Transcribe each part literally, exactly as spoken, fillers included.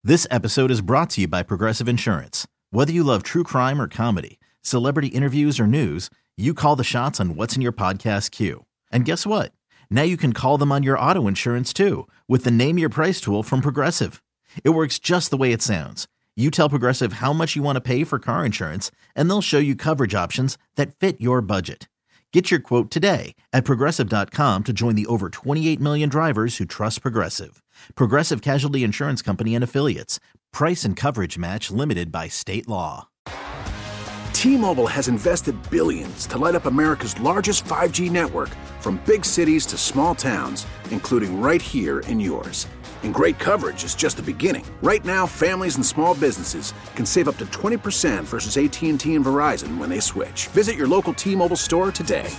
This episode is brought to you by Progressive Insurance. Whether you love true crime or comedy, celebrity interviews or news, you call the shots on what's in your podcast queue. And guess what? Now you can call them on your auto insurance too with the Name Your Price tool from Progressive. It works just the way it sounds. You tell Progressive how much you want to pay for car insurance, and they'll show you coverage options that fit your budget. Get your quote today at Progressive dot com to join the over twenty-eight million drivers who trust Progressive. Progressive Casualty Insurance Company and Affiliates. Price and coverage match limited by state law. T-Mobile has invested billions to light up America's largest five G network, from big cities to small towns, including right here in yours. And great coverage is just the beginning. Right now, families and small businesses can save up to twenty percent versus A T and T and Verizon when they switch. Visit your local T-Mobile store today.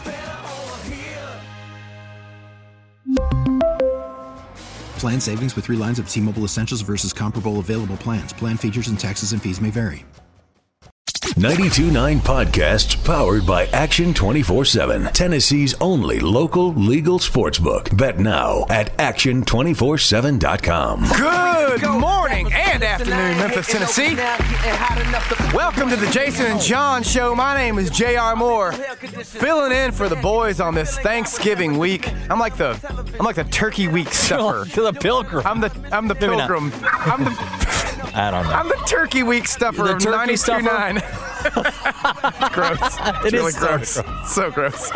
Plan savings with three lines of T-Mobile Essentials versus comparable available plans. Plan features and taxes and fees may vary. ninety-two point nine Podcasts powered by Action twenty-four seven. Tennessee's only local legal sportsbook. Bet now at action two four seven dot com. Good morning and afternoon, Memphis, Tennessee. Welcome to the Jason and John Show. My name is J R Moore, filling in for the boys on this Thanksgiving week. I'm like the I'm like the Turkey Week stuffer. To the pilgrim. I'm the I'm the Maybe pilgrim. I'm the I don't know. I'm the Turkey Week stuffer The of turkey ninety-two point nine. Gross. It's It really is so gross. So gross.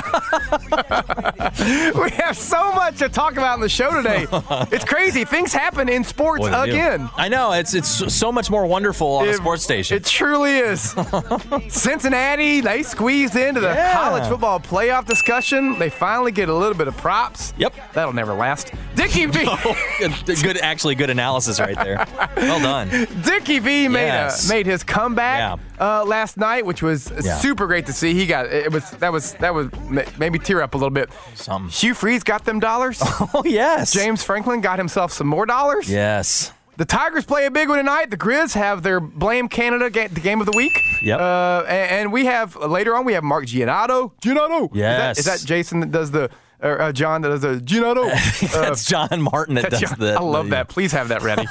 We have so much to talk about in the show today. It's crazy. Things happen in sports What do you do? again. I know. It's it's so much more wonderful on a It- sports station. It truly is. Cincinnati, they squeezed into the Yeah. college football playoff discussion. They finally get a little bit of props. Yep. That'll never last. Dickie V. good, good, actually good analysis right there. Well done. Dickie V made Yes. a, made his comeback Yeah. uh, last night, which was Yeah. super great to see. He got it was that was that was ma- made me tear up a little bit. Something. Hugh Freeze got them dollars. Oh yes. James Franklin got himself some more dollars. Yes. The Tigers play a big one tonight. The Grizz have their Blame Canada ga- the game of the week. Yep. Uh, and, and we have later on we have Mark Giannotto. Giannotto. Yes. Is that, is that Jason that does the or uh, John that does the Giannotto? That's John Martin that That's does John- the. I love the- that. Please have that ready.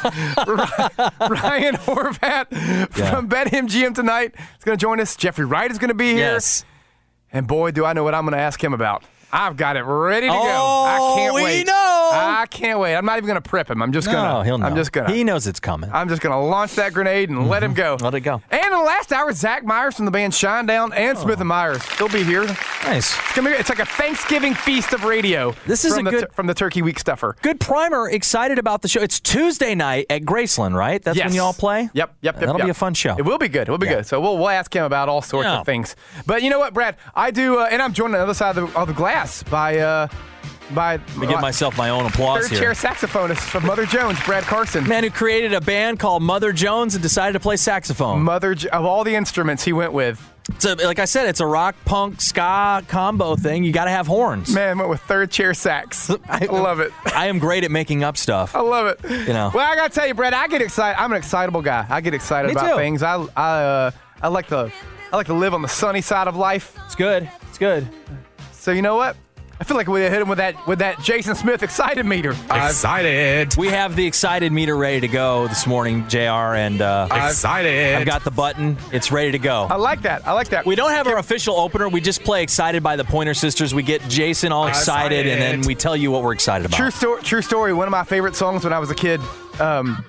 Ryan Horvat Yeah. from BetMGM tonight is going to join us. Jeffrey Wright is going to be here. Yes. And boy, do I know what I'm going to ask him about. I've got it ready to go. Oh, I can't we wait. know. I can't wait. I'm not even going to prep him. I'm just No, going to. he'll know. I'm just going to. He knows it's coming. I'm just going to launch that grenade and let him go. Let it go. And in the last hour, Zach Myers from the band Shinedown and Smith and Myers. They'll be here. Nice. It's, gonna be, it's like a Thanksgiving feast of radio. This is from a the good- t- from the Turkey Week stuffer. Good primer. Excited about the show. It's Tuesday night at Graceland, right? That's Yes. when y'all play? Yep, yep, yep. That'll yep. be a fun show. It will be good. It will be Yeah. good. So we'll we'll ask him about all sorts Yeah. of things. But you know what, Brad? I do, uh, and I'm joined on the other side of the, of the glass by uh, by Let me give myself my own applause third here. chair saxophonist from Mother Jones, Brad Carson. Man who created a band called Mother Jones and decided to play saxophone. Mother J- of all the instruments he went with, It's a, like I said, it's a rock, punk, ska combo thing. You got to have horns. man went with third chair sax. I love it. I am great at making up stuff. I love it. You know. Well, I gotta tell you, Brad, I get excited. I'm an excitable guy. I get excited Me about too. things. I I uh, I like to I like to live on the sunny side of life. It's good. It's good. So you know what? I feel like we hit him with that with that Jason Smith excited meter. Excited. We have the excited meter ready to go this morning, J R, and uh, Excited. I've got the button. It's ready to go. I like that. I like that. We don't have our official opener. We just play Excited by the Pointer Sisters. We get Jason all excited, and then we tell you what we're excited about. True story. True story. One of my favorite songs when I was a kid. Um,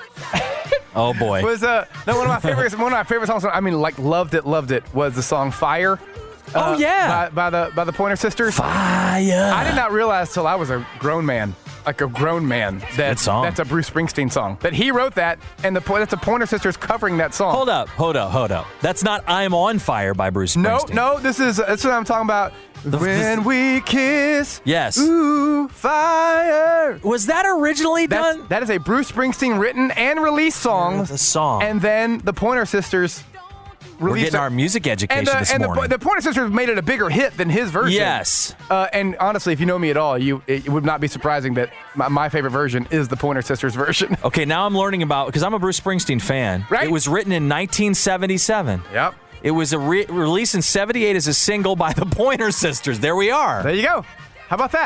Oh, boy. was uh no one of my favorites. One of my favorite songs. I mean, like loved it, loved it. Was the song "Fire." Oh, uh, yeah. by, by the by the Pointer Sisters. Fire. I did not realize till I was a grown man, like a grown man, that Good song. that's a Bruce Springsteen song. That he wrote that, and the po- that's the Pointer Sisters covering that song. Hold up, hold up, hold up. That's not I'm on Fire by Bruce No, Springsteen. no, this is that's what I'm talking about. When we kiss, Yes. ooh, fire. Was that originally That's, done? that is a Bruce Springsteen written and released song. The song. And then the Pointer Sisters We're released getting it. our music education and the, this and morning. The, the Pointer Sisters made it a bigger hit than his version. Yes. Uh, and honestly, if you know me at all, you it would not be surprising that my, my favorite version is the Pointer Sisters version. Okay, now I'm learning about, because I'm a Bruce Springsteen fan. Right. It was written in nineteen seventy-seven. Yep. It was a re- released in seventy-eight as a single by the Pointer Sisters. There we are. There you go. How about that?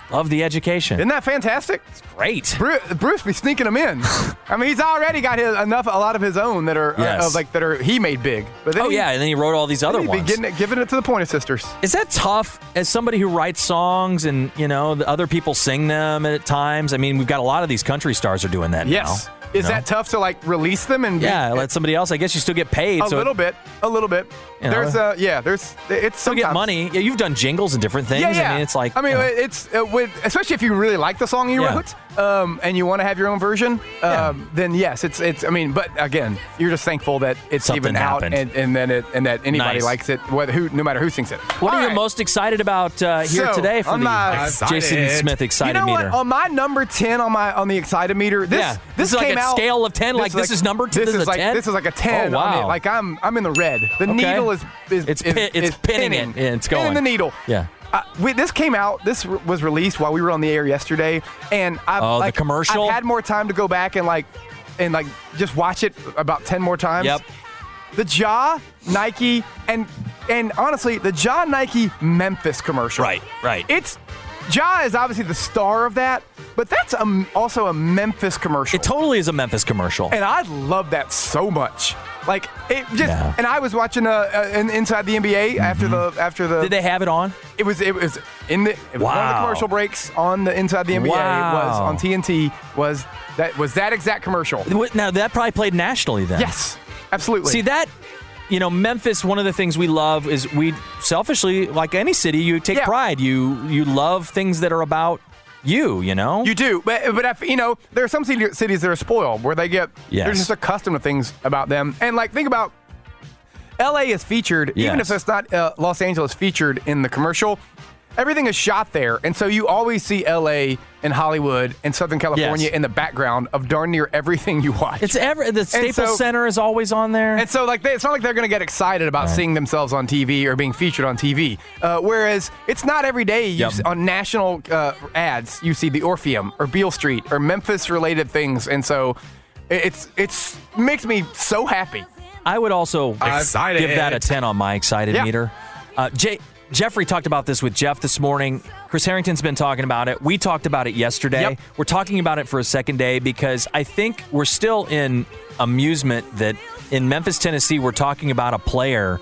Love the education. Isn't that fantastic? It's great. Bruce, Bruce be sneaking them in. I mean, he's already got his, enough, a lot of his own that are Yes. uh, like that are he made big. But then Oh, he, yeah, and then he wrote all these other he'd be ones. getting it, giving it to the Pointer Sisters. Is that tough as somebody who writes songs and, you know, the other people sing them at times? I mean, we've got a lot of these country stars are doing that Yes. now. Is you know? that tough to like release them and Yeah, be, let somebody else. I guess you still get paid. a so little bit, a little bit. You know, there's uh yeah, there's it's still get sometimes- money. Yeah, you've done jingles and different things. Yeah, yeah. I mean, it's like I mean, you know, it's uh, with, especially if you really like the song you Yeah. wrote, um, and you want to have your own version. Yeah. Um, then yes, it's it's. I mean, but again, you're just thankful that it's Something even out, happened. and, and then it and that anybody Nice. likes it, whether who, no matter who sings it. what All are you right. most excited about uh, here So, today for on the my- Jason Excited. Smith You excited know meter? what? On my number ten on my on the excited meter, this Yeah. this, This is like came a out, scale of ten, like, this is number ten, This this is is a like ten? this is like a ten. Oh, on wow. it. Like I'm I'm in the red. The Okay. needle is is It's is, pin- it's is pinning it, pinning. and it's Pinning going. the needle. Yeah. Uh, we, this came out. This r- was released while we were on the air yesterday, and I've Oh, the like, commercial? I've had more time to go back and like and like just watch it about ten more times. Yep. The Ja, Nike, and and honestly, the Ja Nike Memphis commercial. Right, right. It's Ja is obviously the star of that, but that's a, also a Memphis commercial. It totally is a Memphis commercial. And I love that so much. Like it just. Yeah. And I was watching uh, uh in- inside the N B A after the after the. Did they have it on? It was it was in the it was one of the Wow. commercial breaks on the Inside the N B A was Wow. on T N T was that was that exact commercial. Now, that probably played nationally then. Yes, absolutely. See, that, you know, Memphis, one of the things we love is we selfishly, like any city, you take Yeah. pride. You you love things that are about you, you know? You do, but but if, you know, there are some city, cities that are spoiled where they get Yes. they're just accustomed to things about them, and like think about L A is featured, even Yes. if it's not uh, Los Angeles featured in the commercial. Everything is shot there, and so you always see L A and Hollywood and Southern California Yes. in the background of darn near everything you watch. It's ever the Staples so- Center is always on there. And so, like, they, it's not like they're going to get excited about seeing themselves on T V or being featured on T V. Uh, whereas it's not every day you Yep. s- on national uh, ads you see the Orpheum or Beale Street or Memphis-related things, and so it- it's it's makes me so happy. I would also Excited. give that a ten on my excited Yeah. meter. Uh, Jay, Jeffrey talked about this with Jeff this morning. Chris Harrington's been talking about it. We talked about it yesterday. Yep. We're talking about it for a second day because I think we're still in amusement that in Memphis, Tennessee, we're talking about a player.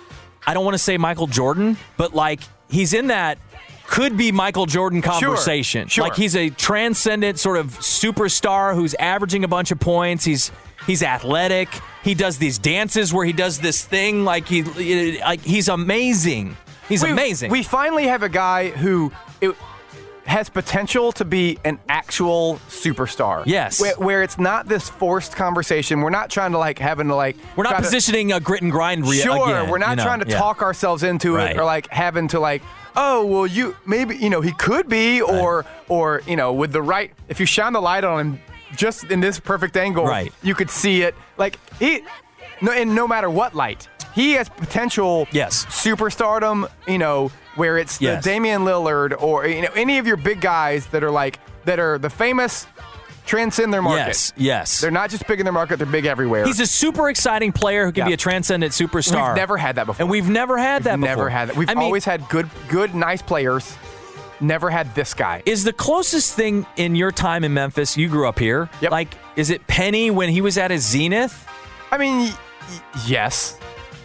I don't want to say Michael Jordan, but like he's in that could be Michael Jordan conversation. sure. Like he's a transcendent sort of superstar who's averaging a bunch of points. He's he's athletic. He does these dances where he does this thing like he like he's amazing. He's we, amazing. We finally have a guy who it, has potential to be an actual superstar. Yes. where, where it's not this forced conversation. We're not trying to like having to like. We're not try to- positioning a grit and grind re- Sure, again, we're not you know, trying to yeah. talk ourselves into Right. it or like having to like, oh, well, you maybe you know he could be, or or you know with the right if you shine the light on him just in this perfect angle, Right. you could see it. Like he, no, and no matter what light, he has potential. Yes. superstardom. You know where it's the Yes. Damian Lillard or you know any of your big guys that are like that are the famous, transcend their market. Yes, yes. They're not just big in their market; they're big everywhere. He's a super exciting player who can Yeah. be a transcendent superstar. We've never had that before. And we've never had that We've before. never had that. We've I mean, always had good, good, nice players. Never had this guy. Is the closest thing in your time in Memphis, you grew up here, Yep. like, is it Penny when he was at his zenith? I mean, y- y- yes,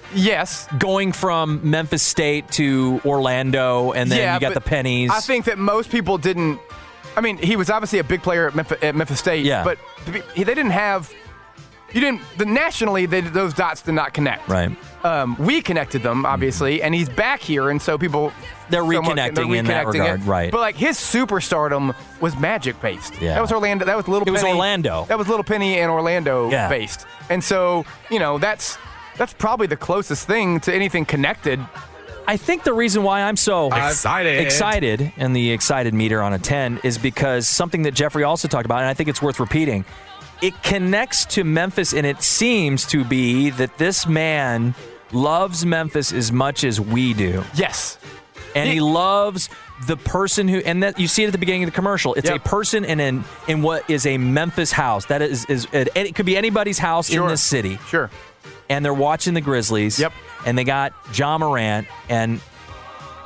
yes. Going from Memphis State to Orlando, and then yeah, you got but the Pennies. I think that most people didn't. I mean, he was obviously a big player at Memphis, at Memphis State. Yeah. But to be, he, they didn't have. You didn't. The nationally, they, those dots did not connect. Right. Um, we connected them, obviously, and he's back here, and so people. They're somewhat- reconnecting they're in that reconnecting regard, it. right. But like his superstardom was Magic based. Yeah. That was Orlando. That was Little It was Penny. Orlando. That was Little Penny and Orlando Yeah. based. And so you know that's that's probably the closest thing to anything connected. I think the reason why I'm so Excited. excited and the excited meter on a ten is because something that Jeffrey also talked about, and I think it's worth repeating. It connects to Memphis, and it seems to be that this man loves Memphis as much as we do. Yes. And he, He- loves the person who, and that you see it at the beginning of the commercial. It's Yep. a person in an, in what is a Memphis house. That is, is it, it could be anybody's house Sure. in this city. Sure. And they're watching the Grizzlies. Yep. And they got Ja Morant, and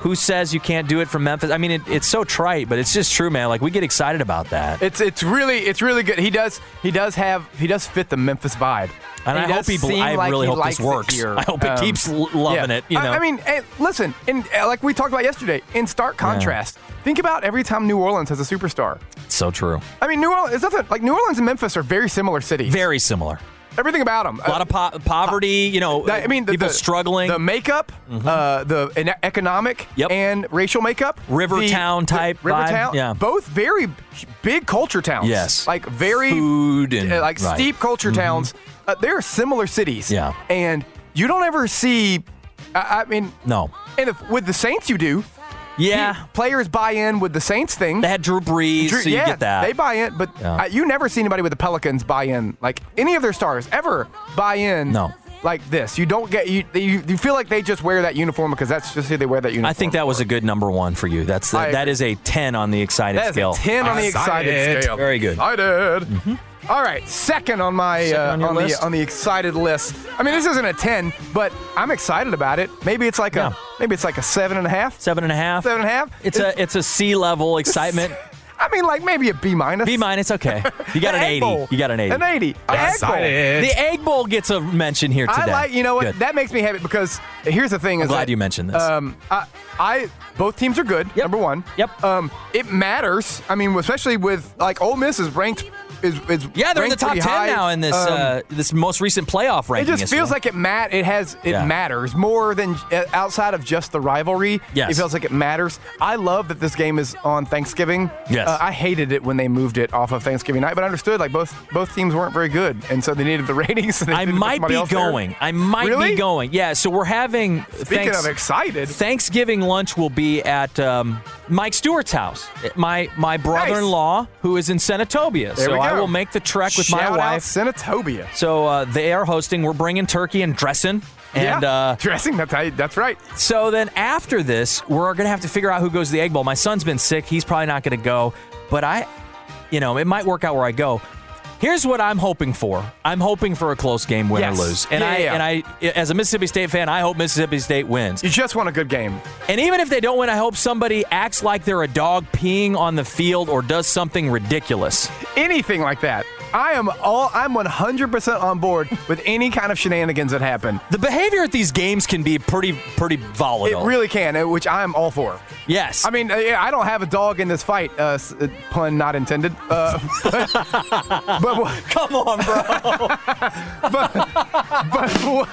who says you can't do it from Memphis? I mean, it, it's so trite, but it's just true, man. Like, we get excited about that. It's it's really it's really good. He does he does have he does fit the Memphis vibe. And, and I hope he. I like really he hope this works. I hope it um, keeps loving yeah. it. You know. I, I mean, hey, listen, in, like we talked about yesterday, in stark contrast, yeah. think about every time New Orleans has a superstar. It's so true. I mean, New Orleans. It's nothing like New Orleans and Memphis are very similar cities. Very similar. Everything about them. A lot of po- poverty, you know, I mean, the, people the, struggling. The makeup, mm-hmm. uh, the economic yep. and racial makeup. Rivertown type the, Rivertown. Yeah. Both very big culture towns. Yes. Like very. Food and. Uh, like right. steep culture mm-hmm. towns. Uh, they're similar cities. Yeah. And you don't ever see, I, I mean. No. And if, with the Saints you do. Yeah. He, players buy in with the Saints thing. They had Drew Brees, Drew, so you yeah, get that. They buy in, but yeah. uh, you never see anybody with the Pelicans buy in, like any of their stars ever buy in. No. Like this. You don't get, you, you you feel like they just wear that uniform because that's just who they wear that uniform. I think that for. was a good number one for you. That's the, That is a ten on the excited that scale. That is a ten on the excited, excited scale. Very good. Excited. Mm-hmm. All right, second on my second uh, on, on list? the on the excited list. I mean, this isn't a ten, but I'm excited about it. Maybe it's like yeah. a maybe it's like a seven and a half. Seven and a half. Seven and a half. It's, it's a it's a C level excitement. I mean, like maybe a B minus. B minus, okay. You got an eighty. Bowl. You got an eighty. An eighty. The Egg Bowl. The Egg Bowl gets a mention here today. I like. You know what? Good. That makes me happy because here's the thing. I'm is glad that, you mentioned this. Um, I, I both teams are good. Yep. Number one. Yep. Um, it matters. I mean, especially with like Ole Miss is ranked. Is, is yeah, they're in the top ten high. now in this um, uh, this most recent playoff ranking. It just feels like it mat. It has it yeah. matters more than uh, outside of just the rivalry. Yes. It feels like it matters. I love that this game is on Thanksgiving. Yes. Uh, I hated it when they moved it off of Thanksgiving night, but I understood like both both teams weren't very good, and so they needed the ratings. So I might be going. There. I might really? be going. Yeah. So we're having. Speaking thanks, of excited, Thanksgiving lunch will be at um, Mike Stewart's house. My my brother-in-law, nice. who is in Senatobia. There so we go. I will make the trek with Shout my wife. Senatobia. So uh, they are hosting. We're bringing turkey and dressing. And, yeah, uh, dressing. That's how, that's right. So then after this, we're gonna have to figure out who goes to the Egg Bowl. My son's been sick. He's probably not gonna go. But I, you know, it might work out where I go. Here's what I'm hoping for. I'm hoping for a close game, win yes. or lose. And yeah, I yeah. and I, as a Mississippi State fan, I hope Mississippi State wins. You just want a good game. And even if they don't win, I hope somebody acts like they're a dog peeing on the field or does something ridiculous. Anything like that. I am all. I'm one hundred percent on board with any kind of shenanigans that happen. The behavior at these games can be pretty, pretty volatile. It really can, which I'm all for. Yes. I mean, I don't have a dog in this fight. Uh, pun not intended. Uh, but, but come on, bro. but, but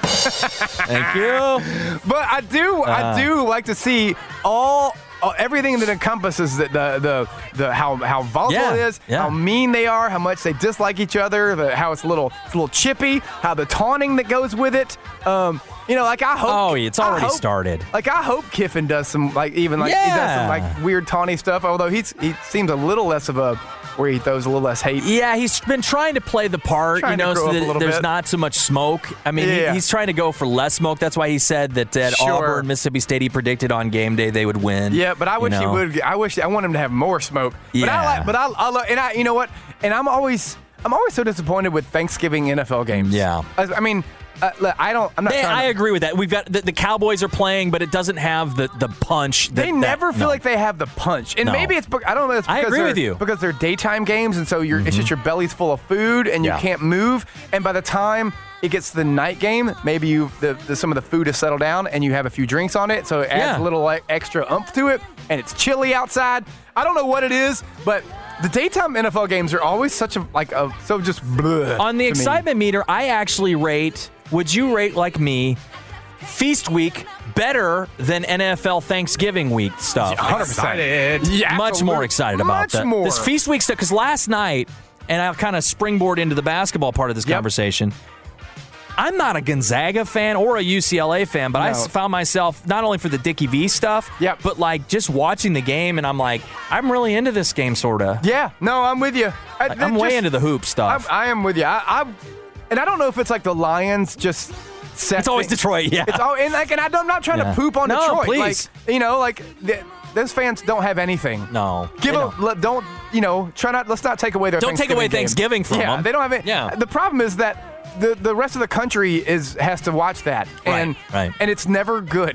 thank you. But I do, uh, I do like to see all. Oh, everything that encompasses the the the, the how how volatile yeah, it is, yeah. how mean they are, how much they dislike each other, the, how it's a little it's a little chippy, how the taunting that goes with it. Um, you know, like I hope. Oh, it's already hope, started. Like I hope Kiffin does some like even like yeah. he does some like weird taunty stuff. Although he's he seems a little less of a where he throws a little less hate. Yeah, he's been trying to play the part, trying you know, so that there's bit. not so much smoke. I mean, yeah. he, he's trying to go for less smoke. That's why he said that at sure. Auburn, Mississippi State, he predicted on game day they would win. Yeah, but I wish you know? he would. I wish I want him to have more smoke. Yeah. But I like. But I, I love, and I, you know what? And I'm always, I'm always so disappointed with Thanksgiving N F L games. Yeah. I, I mean. Uh, look, I don't. I'm not. They, trying to, I agree with that. We've got the, the Cowboys are playing, but it doesn't have the, the punch. That, they never that, feel no. like they have the punch, and No. maybe it's. I don't know. It's I because agree they're- with you. because they're daytime games, and so you're. Mm-hmm. It's just your belly's full of food, and you Yeah. can't move. And by the time it gets to the night game, maybe you the, the some of the food has settled down, and you have a few drinks on it, so it adds Yeah. a little like, extra oomph to it, and it's chilly outside. I don't know what it is, but. The daytime N F L games are always such a like a so just bleh on the to excitement me. meter. I actually rate. Would you rate like me? Feast week better than N F L Thanksgiving week stuff. one hundred percent. Yeah, Much absolutely. more excited about Much that. more. This feast week stuff because last night, and I'll kind of springboard into the basketball part of this Yep. conversation. I'm not a Gonzaga fan or a U C L A fan, but No. I found myself not only for the Dickie V stuff, Yep. but like just watching the game, and I'm like, I'm really into this game, sort of. Yeah, no, I'm with you. I, Like, I'm just- way into the hoop stuff. I, I am with you. I, I, and I don't know if it's like the Lions just. It's always Detroit, yeah. It's all, and like, and I don't, I'm not trying Yeah. to poop on No, Detroit. please. Like, you know, like the, those fans don't have anything. No, Give they them. don't. Let, don't you know? Try not. Let's not take away their. Don't take away Thanksgiving Thanksgiving from yeah, them. they don't have it. Yeah. The problem is that the the rest of the country is has to watch that, and Right, right. and it's never good.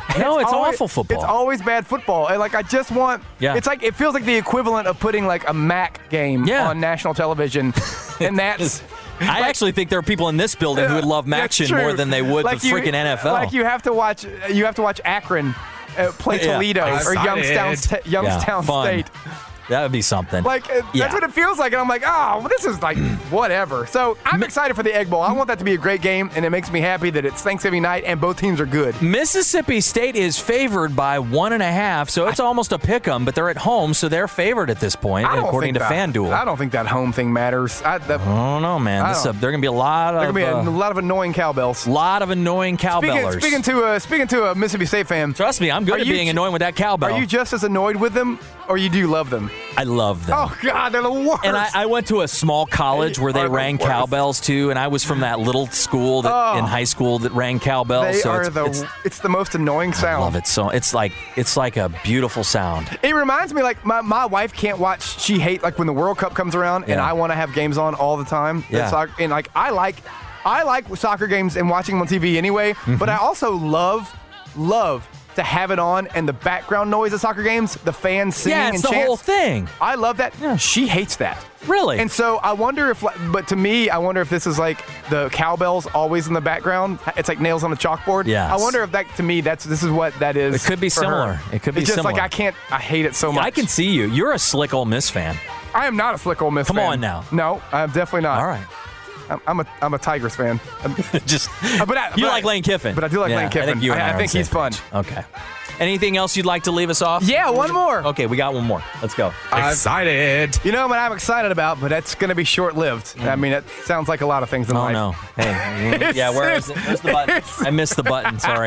No, it's, it's always, awful football. It's always bad football. And like I just want yeah. it's like it feels like the equivalent of putting like a Mac game yeah. on national television. And that's I like, actually think there are people in this building who would love Maction more than they would like the you, freaking N F L. Like you have to watch you have to watch Akron uh, play yeah. Toledo or Youngstown St- Youngstown yeah, State. That would be something. Like, uh, yeah. that's what it feels like. And I'm like, oh, well, this is like whatever. So I'm excited for the Egg Bowl. I want that to be a great game, and it makes me happy that it's Thanksgiving night and both teams are good. Mississippi State is favored by one and a half, so it's almost a pick 'em, but they're at home, so they're favored at this point, according to that, FanDuel. I don't think that home thing matters. I, the, I don't know, man. This, uh, there are going to be a lot of There are going to be a uh, lot of annoying cowbells. lot of annoying cowbellers. Speaking, speaking, to a, speaking to a Mississippi State fan. Trust me, I'm good are at you being ju- annoying with that cowbell. Are you just as annoyed with them, or you do love them? I love them. Oh, God, they're the worst. And I, I went to a small college where they Are the rang worst. cowbells too, and I was from that little school that Oh. in high school that rang cowbells. They so are it's, the. it's, It's, the most annoying sound. I love it so. It's like it's like a beautiful sound. It reminds me, like my, my wife can't watch. She hates like when the World Cup comes around, and Yeah. I want to have games on all the time. Yeah. And, soc- and like I like, I like soccer games and watching them on T V anyway. Mm-hmm. But I also love, love to have it on and the background noise of soccer games, the fans singing Yeah, it's and the chants. whole thing. I love that. Yeah. She hates that. Really? And so I wonder if, like, but to me, I wonder if this is like the cowbells always in the background. It's like nails on a chalkboard. Yes. I wonder if that, to me, that's this is what that is. It could be for similar. her. It could be it's just similar. like I can't. I hate it so much. I can see you. You're a slick Ole Miss fan. I am not a slick Ole Miss Come fan. on now. No, I'm definitely not. All right. I'm, I'm a I'm a Tigers fan. I'm- Just Uh, but I- you but like I- Lane Kiffin. but I do like Yeah, Lane Kiffin. I think, you and I- I I are think on he's the same fun. page. Okay. Anything else you'd like to leave us off? yeah, one more. Okay, we got one more. Let's go. Excited. You know what I'm excited about, but that's going to be short-lived. I mean, it sounds like a lot of things in Oh life. no! Hey, yeah, where is it? Where's the button? I missed the button. Sorry.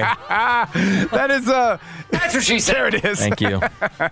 That is uh. That's what she said. There it is. Thank you.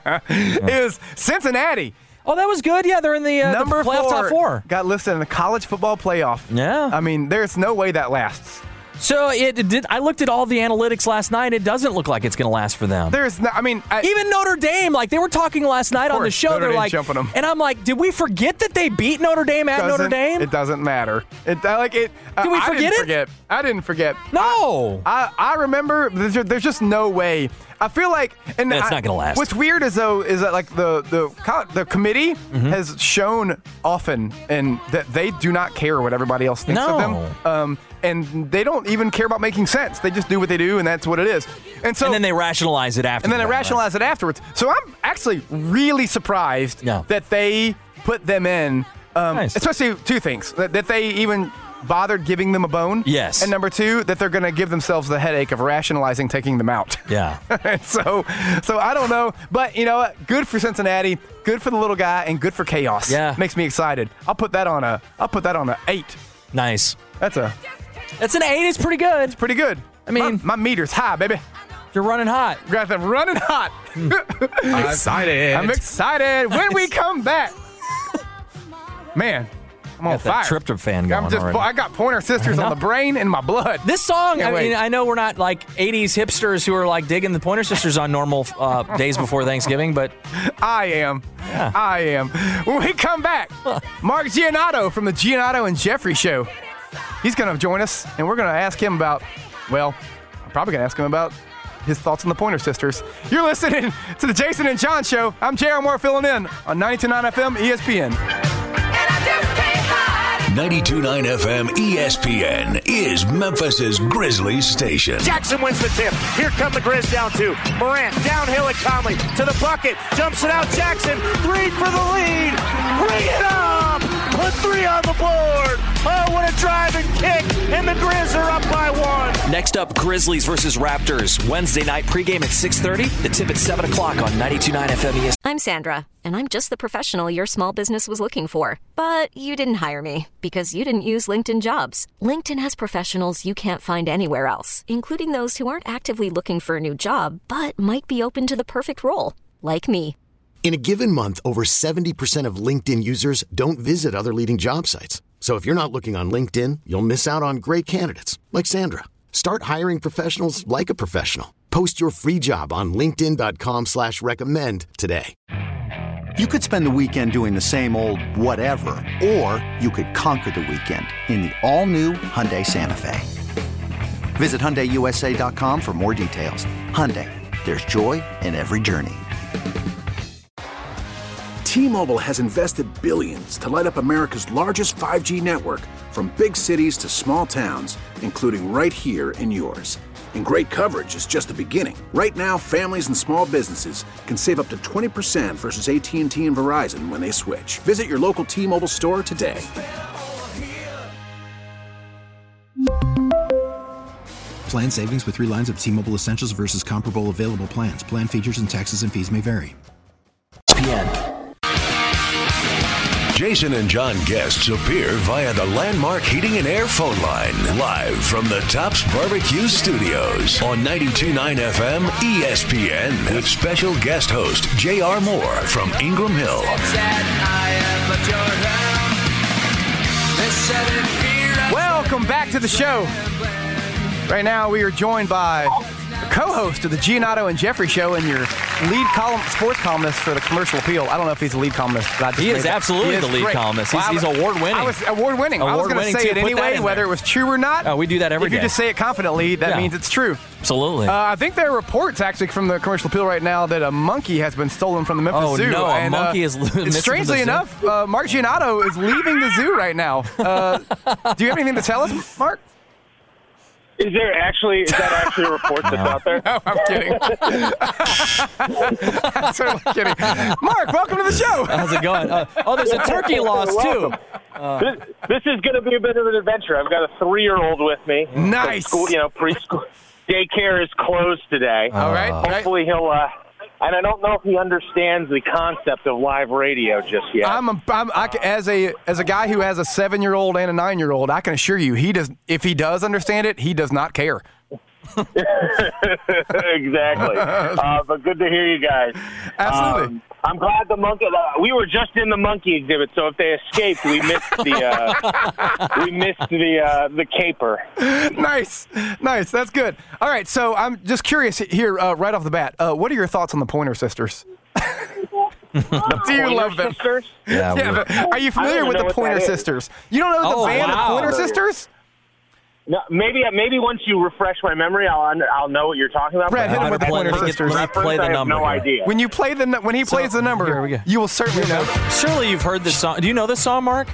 Is Cincinnati. Oh, that was good. Yeah, they're in the, uh, Number the playoff four, top four. got listed in the college football playoff. Yeah. I mean, there's no way that lasts. So it, it did. I looked at all the analytics last night. It doesn't look like it's going to last for them. There's no. I mean, I, Even Notre Dame, like they were talking last night on the course, show. Notre they're Dame's like, jumping 'em. and I'm like, did we forget that they beat Notre Dame at Notre doesn't- Dame? It doesn't matter. It I like it. Did we I forget didn't it? Forget. I didn't forget. no. I, I remember. There's just, there's just no way. I feel like, and It's I- not gonna last. What's weird is though is that like the the co- the committee Mm-hmm. has shown often and that they do not care what everybody else thinks of them. No. Um, and they don't even care about making sense. They just do what they do, and that's what it is. And so and then they rationalize it after. and then the they fact, rationalize it afterwards. So I'm actually really surprised Yeah. that they put them in. Um, Nice. Especially two things that, that they even bothered giving them a bone. Yes. And number two, that they're going to give themselves the headache of rationalizing taking them out. right? Yeah. And so, so I don't know, but you know what? Good for Cincinnati, good for the little guy, and good for chaos. Yeah. Makes me excited. I'll put that on a. I'll put that on a eight. Nice. That's a That's an eight. It's pretty good. pretty good. I mean- my, my meter's high, baby. You're running hot. Got them running hot. Excited. I'm excited when we come back. Man, I'm on Got that fire. tryptophan going I'm just. already. I got Pointer Sisters I on know. the brain and my blood. This song, Can't I mean, wait. I know we're not like eighties hipsters who are like digging the Pointer Sisters on normal uh, days before Thanksgiving, but I am. Yeah. I am. When we come back, Mark Giannotto from the Giannotto and Jeffrey Show. He's going to join us, and we're going to ask him about, well, I'm probably going to ask him about his thoughts on the Pointer Sisters. You're listening to the Jason and John Show. I'm J R Moore filling in on ninety-two point nine F M E S P N. ninety-two point nine F M E S P N is Memphis's Grizzlies station. Jackson wins the tip. Here come the Grizz down two. Morant downhill at Conley to the bucket. Jumps it out. Jackson, three for the lead. Bring it up. Put three on the board. Oh, what a driving kick. And the Grizz are up by one. next up, Grizzlies versus Raptors. Wednesday night pregame at six thirty. The tip at seven o'clock on ninety-two point nine F M E S P N. I'm Sandra, and I'm just the professional your small business was looking for. But you didn't hire me because you didn't use LinkedIn Jobs. LinkedIn has professionals you can't find anywhere else, including those who aren't actively looking for a new job, but might be open to the perfect role, like me. In a given month, over seventy percent of LinkedIn users don't visit other leading job sites. So if you're not looking on LinkedIn, you'll miss out on great candidates like Sandra. Start hiring professionals like a professional. Post your free job on linkedin dot com slash recommend today. You could spend the weekend doing the same old whatever, or you could conquer the weekend in the all-new Hyundai Santa Fe. Visit Hyundai U S A dot com for more details. Hyundai, there's joy in every journey. T-Mobile has invested billions to light up America's largest five G network, from big cities to small towns, including right here in yours. And great coverage is just the beginning. Right now, families and small businesses can save up to twenty percent versus A T and T and Verizon when they switch. Visit your local T-Mobile store today. Plan savings with three lines of T-Mobile Essentials versus comparable available plans. Plan features and taxes and fees may vary. P N. Jason and John guests appear via the Landmark Heating and Air phone line. Live from the Tops Barbecue Studios on ninety-two point nine F M E S P N. With special guest host J R Moore from Ingram Hill. Welcome back to the show. Right now we are joined by the co-host of the Giannotto and Jeffrey Show and your lead column, sports columnist for the Commercial Appeal. I don't know if he's a lead columnist. But I just He is made that- absolutely he is the lead great. columnist. He's, Well, I he's was- award-winning. I was award-winning. I was going to Award-winning, say too. it Put that anyway, in whether there. it was true or not. Oh, we do that every if you day. just say it confidently, that Yeah. means it's true. Absolutely. Uh, I think there are reports actually from the Commercial Appeal right now that a monkey has been stolen from the Memphis Oh, Zoo. no, a and, monkey uh, is missing from the strangely zoo? enough, uh, Mark Giannotto is leaving the zoo right now. Uh, do you have anything to tell us, Mark? Is there actually, is that actually a report that's out there? No, I'm kidding. I'm totally kidding. Mark, welcome to the show. How's it going? Uh, oh, there's a turkey loss, too. Uh, this, this is going to be a bit of an adventure. I've got a three-year-old with me. Nice. School, you know, preschool. Daycare is closed today. All right. Hopefully he'll, uh, and I don't know if he understands the concept of live radio just yet. I'm, a, I'm I, c- as a as a guy who has a seven-year-old and a nine-year-old, I can assure you, he does. If he does understand it, he does not care. Exactly. Uh, but good to hear you guys. Absolutely. Um, I'm glad the monkey. Uh, we were just in the monkey exhibit, so if they escaped, we missed the uh, we missed the uh, the caper. Nice, nice. That's good. All right, so I'm just curious here, uh, right off the bat. Uh, what are your thoughts on the Pointer Sisters? Do you love them? Sisters? Yeah, Yeah, we- but are you I don't familiar even with know the what Pointer that is. Sisters? You don't know the Oh, band, wow. the Pointer Sisters? No, maybe maybe once you refresh my memory, I'll under, I'll know what you're talking about. Brad, but hit him as with the a Pointer first Sisters. Let me play reference, the I have number no here. idea. When you play the when he plays the number, here we go. you will certainly know. Surely you've heard this song. Do you know this song, Mark?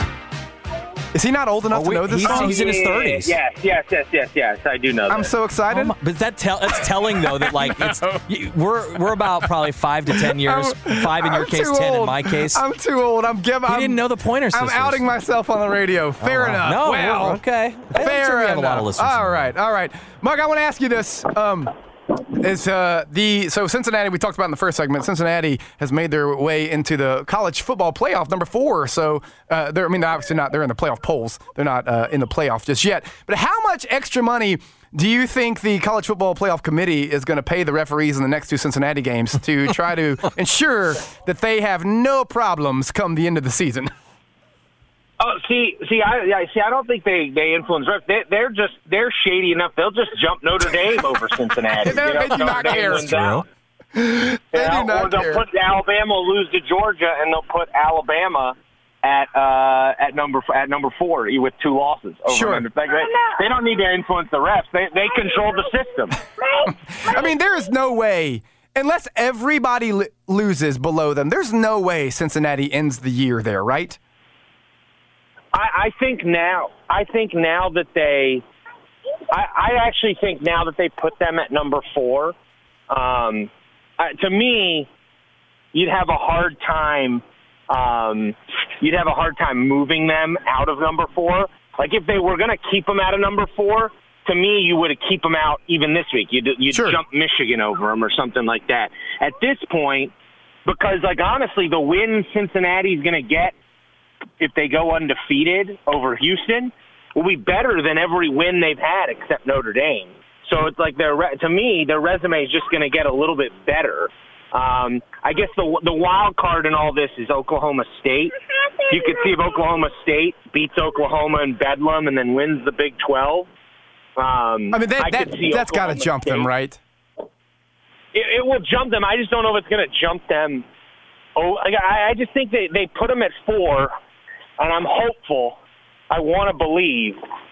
Is he not old enough Oh, to we- know this he's- song? he's in his thirties. Yes, yes, yes, yes, yes. I do know that. I'm so excited. Oh my- but that tell that's telling though that like it's you, we're we're about probably five to ten years, five in your I'm case, too ten in old. my case. I'm too old. I'm giving. He I'm, didn't know the Pointer I'm Sisters. outing myself on the radio. Fair wow. enough. No, well, we're- okay. I'm Fair sure we have a enough. lot of listeners. All right, all right. Mark, I want to ask you this. Um, is uh, the so Cincinnati? We talked about in the first segment. Cincinnati has made their way into the college football playoff, number four. So uh, they're, I mean, they're obviously not. They're in the playoff polls. They're not uh, in the playoff just yet. But how much extra money do you think the college football playoff committee is going to pay the referees in the next two Cincinnati games to try to ensure that they have no problems come the end of the season? Oh, see, see, I, yeah, see, I don't think they, they influence refs. They, they're just they're shady enough. They'll just jump Notre Dame over Cincinnati. They- you know, they do Notre not Dame care. wins out. They You do know, not or they'll care. put Alabama will lose to Georgia, and they'll put Alabama at uh, at number at number four with two losses. Over Sure. Under, they, they don't need to influence the refs. They they control the system. I mean, there is no way, unless everybody li- loses below them, there's no way Cincinnati ends the year there, right? I, I think now. I think now that they. I, I actually think now that they put them at number four. Um, uh, to me, you'd have a hard time. Um, you'd have a hard time moving them out of number four. Like if they were going to keep them out of number four, to me, you would keep them out even this week. You'd, you'd Sure. jump Michigan over them or something like that. At this point, because like honestly, the win Cincinnati's going to get if they go undefeated over Houston will be better than every win they've had except Notre Dame. So it's like their re- to me, their resume is just going to get a little bit better. Um, I guess the the wild card in all this is Oklahoma State. You could see if Oklahoma State beats Oklahoma in Bedlam and then wins the Big twelve. Um, I mean, that, I that, could see that's got to Oklahoma jump them, State. right? It, it will jump them. I just don't know if it's going to jump them. Oh, I, I just think they, they put them at four, and I'm hopeful. I want to believe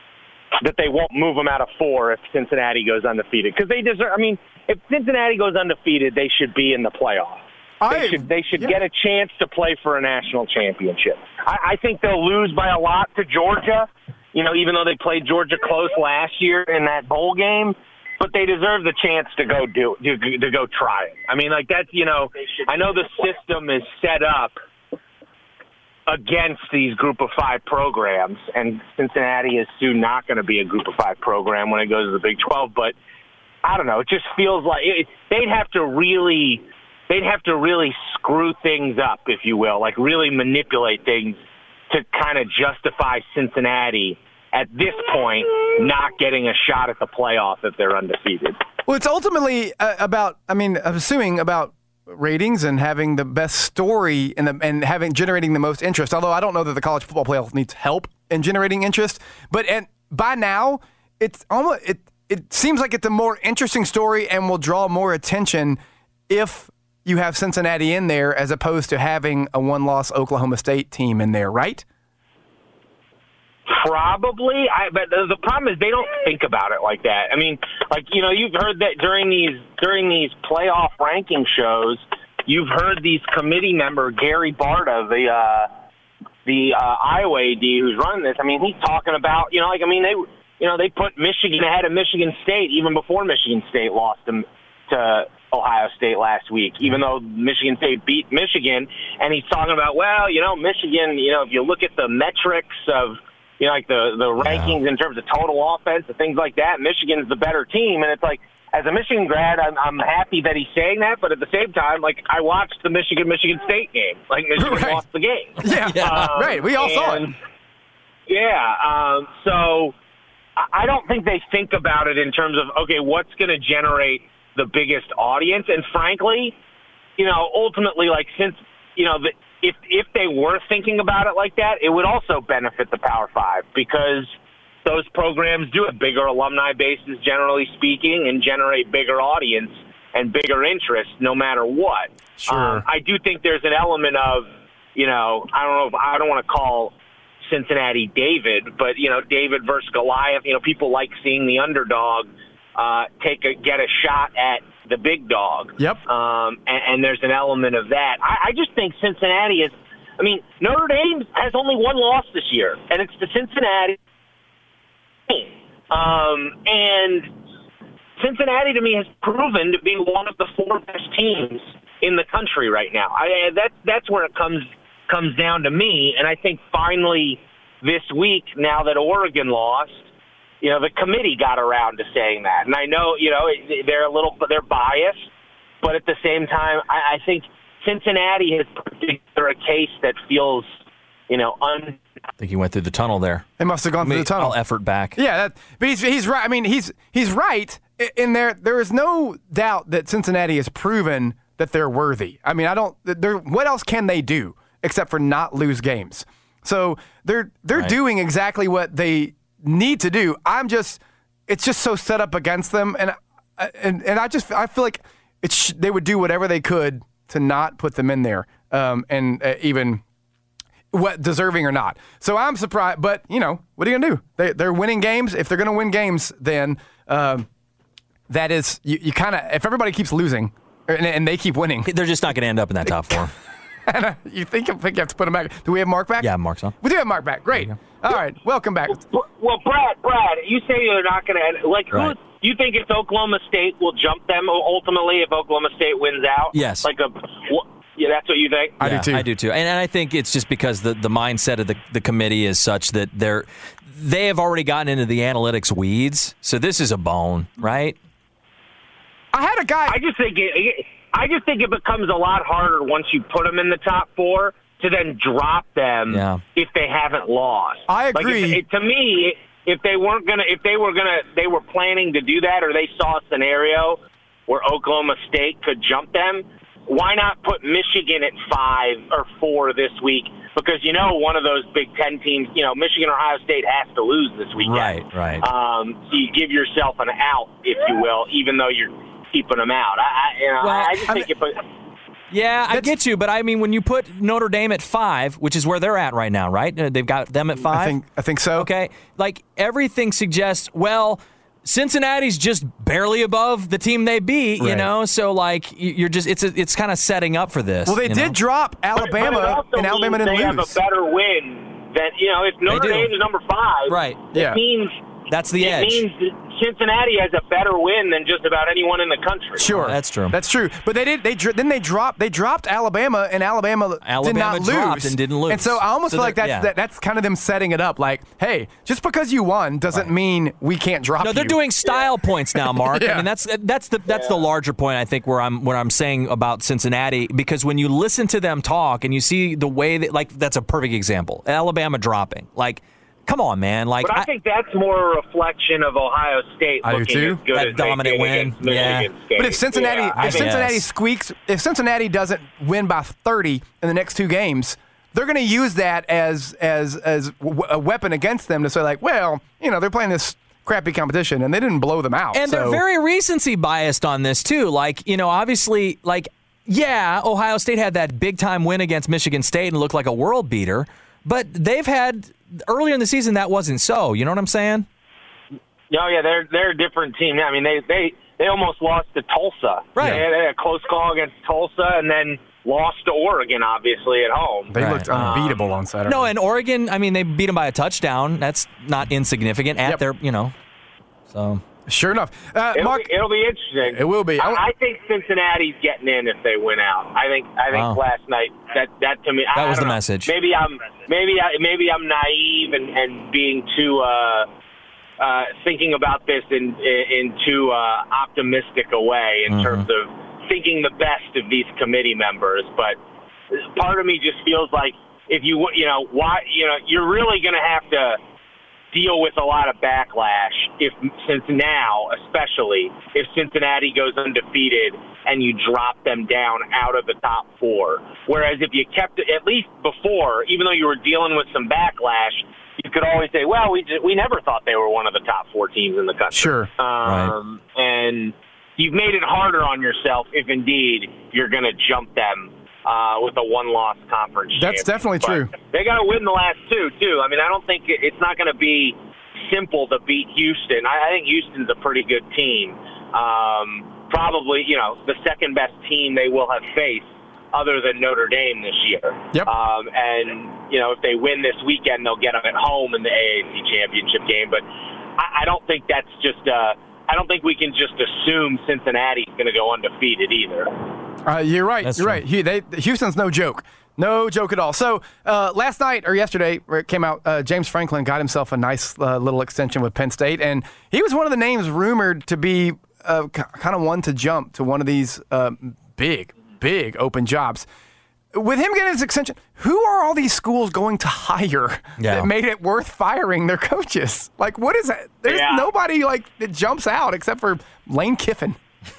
that they won't move them out of four if Cincinnati goes undefeated. Because they deserve, I mean, if Cincinnati goes undefeated, they should be in the playoffs. I, they should, they should yeah. get a chance to play for a national championship. I, I think they'll lose by a lot to Georgia, you know, even though they played Georgia close last year in that bowl game. But they deserve the chance to go do to, to go try it. I mean, like that's, you know, I know the system is set up against these group of five programs, and Cincinnati is soon not going to be a group of five program when it goes to the Big twelve. But I don't know, it just feels like it, they'd have to really, they'd have to really screw things up, if you will, like really manipulate things to kind of justify Cincinnati at this point not getting a shot at the playoff if they're undefeated. Well, it's ultimately uh, about, I mean, I'm assuming about ratings and having the best story and, the, and having generating the most interest, although I don't know that the college football playoff needs help in generating interest. But and by now, it's almost it, it seems like it's a more interesting story and will draw more attention if you have Cincinnati in there as opposed to having a one-loss Oklahoma State team in there, right? Probably, I, but the, the problem is they don't think about it like that. I mean, like you know, you've heard that during these during these playoff ranking shows, you've heard these committee member Gary Barta, the uh, the uh, Iowa A D who's running this. I mean, he's talking about you know, like I mean, they you know they put Michigan ahead of Michigan State even before Michigan State lost them to Ohio State last week, even though Michigan State beat Michigan. And he's talking about, well, you know, Michigan. You know, if you look at the metrics of you know, like the, the rankings yeah. in terms of total offense and things like that, Michigan's the better team. And it's like, as a Michigan grad, I'm, I'm happy that he's saying that. But at the same time, like, I watched the Michigan-Michigan State game. Like, Michigan right. lost the game. Yeah, yeah. Um, right. We all and, saw it. Yeah. Um, so I don't think they think about it in terms of, okay, what's going to generate the biggest audience? And frankly, you know, ultimately, like, since, you know, the, If if they were thinking about it like that, it would also benefit the Power Five because those programs do have bigger alumni bases, generally speaking, and generate bigger audience and bigger interest no matter what. Sure. Um, I do think there's an element of, you know, I don't know if I don't want to call Cincinnati David, but, you know, David versus Goliath. You know, people like seeing the underdog uh, take a get a shot at the big dog. Yep. Um, and, and there's an element of that. I, I just think Cincinnati is, I mean, Notre Dame has only one loss this year, and it's the Cincinnati team. Um, and Cincinnati, to me, has proven to be one of the four best teams in the country right now. I, that, that's where it comes comes down to me, and I think finally this week, now that Oregon lost, you know, the committee got around to saying that. And I know, you know, they're a little, they're biased, but at the same time, I, I think Cincinnati has put together a case that feels, you know, un. I think he went through the tunnel there. He must have gone I mean, through the tunnel. I'll effort back. Yeah, that, but he's he's right. I mean, he's he's right in there. There is no doubt that Cincinnati has proven that they're worthy. I mean, I don't. They're, what else can they do except for not lose games? So they're they're right. doing exactly what they need to do. I'm just, it's just so set up against them, and and and I just I feel like it's they would do whatever they could to not put them in there, um, and uh, even what deserving or not. So I'm surprised, but you know what are you gonna do? They they're winning games. If they're gonna win games, then um, that is you, you kind of if everybody keeps losing and, and they keep winning, they're just not gonna end up in that top four. And, uh, you think, think you have to put him back? Do we have Mark back? Yeah, Mark's on. We do have Mark back. Great. All right, welcome back. Well, well Brad, Brad, you say you're not going to like. Right. Who you think if Oklahoma State will jump them ultimately if Oklahoma State wins out? Yes. Like a. Well, yeah, that's what you think. I yeah, do too. I do too, and, and I think it's just because the, the mindset of the, the committee is such that they're they have already gotten into the analytics weeds. So this is a bone, right? I had a guy. I just think it. it I just think it becomes a lot harder once you put them in the top four to then drop them yeah. if they haven't lost. I agree. Like if, it, to me, if they weren't gonna, if they were gonna, they were planning to do that, or they saw a scenario where Oklahoma State could jump them, why not put Michigan at five or four this week? Because you know one of those Big Ten teams, you know, Michigan or Ohio State has to lose this weekend. Right, right. Um, so you give yourself an out, if you will, even though you're keeping them out. I, I, you know, well, I just I think mean, it. Yeah, I get you, but I mean, when you put Notre Dame at five, which is where they're at right now, right? Uh, They've got them at five. I think I think so. Okay, like everything suggests, well, Cincinnati's just barely above the team they beat, you Right. know. So like you're just it's a, it's kind of setting up for this. Well, they you did know? drop Alabama, But it also and Alabama means didn't they lose. have a better win than, you know, if Notre do. Dame's number five, Right. it Yeah. means That's the it edge. means that Cincinnati has a better win than just about anyone in the country. Sure, That's true. That's true. But they did. They dr- then they dropped. They dropped Alabama, and Alabama, Alabama did not dropped lose and didn't lose. And so I almost So feel like they're- that's yeah. that, that's kind of them setting it up. Like, hey, just because you won doesn't mean we can't drop. No, they're you. doing style points now, Mark. Yeah. I mean, that's that's the that's the larger point I think where I'm where I'm saying about Cincinnati, because when you listen to them talk and you see the way that, like, that's a perfect example. Alabama dropping, like, come on, man, like. But I, think that's more a reflection of Ohio State I do looking too. as good That as they dominant did win, against Michigan yeah. State. But if Cincinnati, Yeah, I if think- Cincinnati Yes. squeaks, if Cincinnati doesn't win by thirty in the next two games, they're going to use that as as as w- a weapon against them to say, like, well, you know, they're playing this crappy competition and they didn't blow them out. And so. they're very recency biased on this too. Like, you know, obviously, like, yeah, Ohio State had that big time win against Michigan State and looked like a world beater, but they've had earlier in the season that wasn't so. You know what I'm saying? Oh yeah, they're they're a different team. I mean, they they they almost lost to Tulsa. Right. They had a close call against Tulsa, and then lost to Oregon, obviously at home. They Right. looked unbeatable on Saturday. No, and Oregon, I mean, they beat them by a touchdown. That's not insignificant at Yep. their, you know, so. Sure enough, uh, It'll, Mark. be, it'll be interesting. It will be. I I, w- I think Cincinnati's getting in if they win out. I think. I think Wow. last night that that to me That I was don't the know. message. Maybe I'm maybe I, maybe I'm naive and, and being too uh, uh, thinking about this in in too uh, optimistic a way in Mhm. terms of thinking the best of these committee members. But part of me just feels like if you you know why you know you're really going to have to deal with a lot of backlash if since now, especially if Cincinnati goes undefeated and you drop them down out of the top four. Whereas if you kept it, at least before, even though you were dealing with some backlash, you could always say, well, we just, we never thought they were one of the top four teams in the country. Sure. Um, And you've made it harder on yourself if indeed you're going to jump them Uh, with a one-loss conference. That's definitely championship. true. But they got to win the last two too. I mean, I don't think it, it's not going to be simple to beat Houston. I, I think Houston's a pretty good team. Um, probably, you know, the second best team they will have faced, other than Notre Dame this year. Yep. Um, and you know, if they win this weekend, they'll get them at home in the A A C championship game. But I, I don't think that's just. Uh, I don't think we can just assume Cincinnati's going to go undefeated either. Uh, you're right. That's you're true. right. He, they, Houston's no joke. No joke at all. So uh, last night or yesterday, where it came out, uh, James Franklin got himself a nice uh, little extension with Penn State, and he was one of the names rumored to be uh, k- kind of one to jump to one of these uh, big, big open jobs. With him getting his extension, who are all these schools going to hire Yeah. that made it worth firing their coaches? Like, what is it? There's Yeah. nobody like that jumps out except for Lane Kiffin.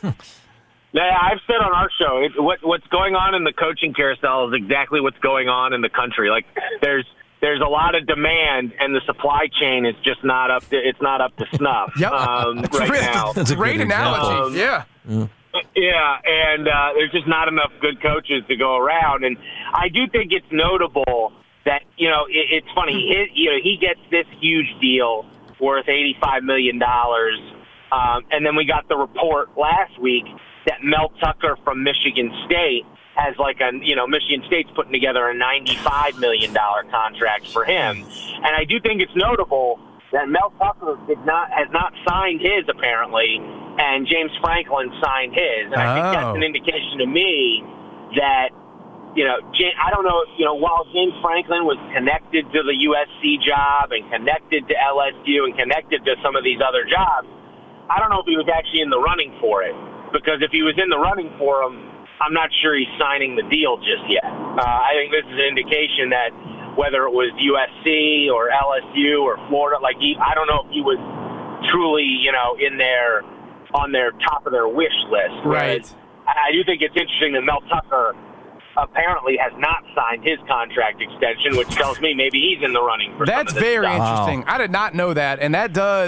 Yeah, I've said on our show, it, what what's going on in the coaching carousel is exactly what's going on in the country. Like, there's there's a lot of demand, and the supply chain is just not up to it's not up to snuff. Yep. um, That's right really- now. That's a Great good analogy. example. yeah. Yeah, and uh, there's just not enough good coaches to go around. And I do think it's notable that, you know, it, it's funny. He, you know, he gets this huge deal worth eighty-five million dollars. Um, and then we got the report last week that Mel Tucker from Michigan State has like a, you know, Michigan State's putting together a ninety-five million dollars contract for him. And I do think it's notable that Mel Tucker did not has not signed his, apparently, and James Franklin signed his. And I think Oh. that's an indication to me that, you know, Ja- I don't know, you know, while James Franklin was connected to the U S C job and connected to L S U and connected to some of these other jobs, I don't know if he was actually in the running for it. Because if he was in the running for them, I'm not sure he's signing the deal just yet. Uh, I think this is an indication that whether it was U S C or L S U or Florida, like he, I don't know if he was truly, you know, in their on their top of their wish list. Right. Whereas I do think it's interesting that Mel Tucker apparently has not signed his contract extension, which tells me maybe he's in the running for That's some of this very stuff. interesting. I did not know that, and that does.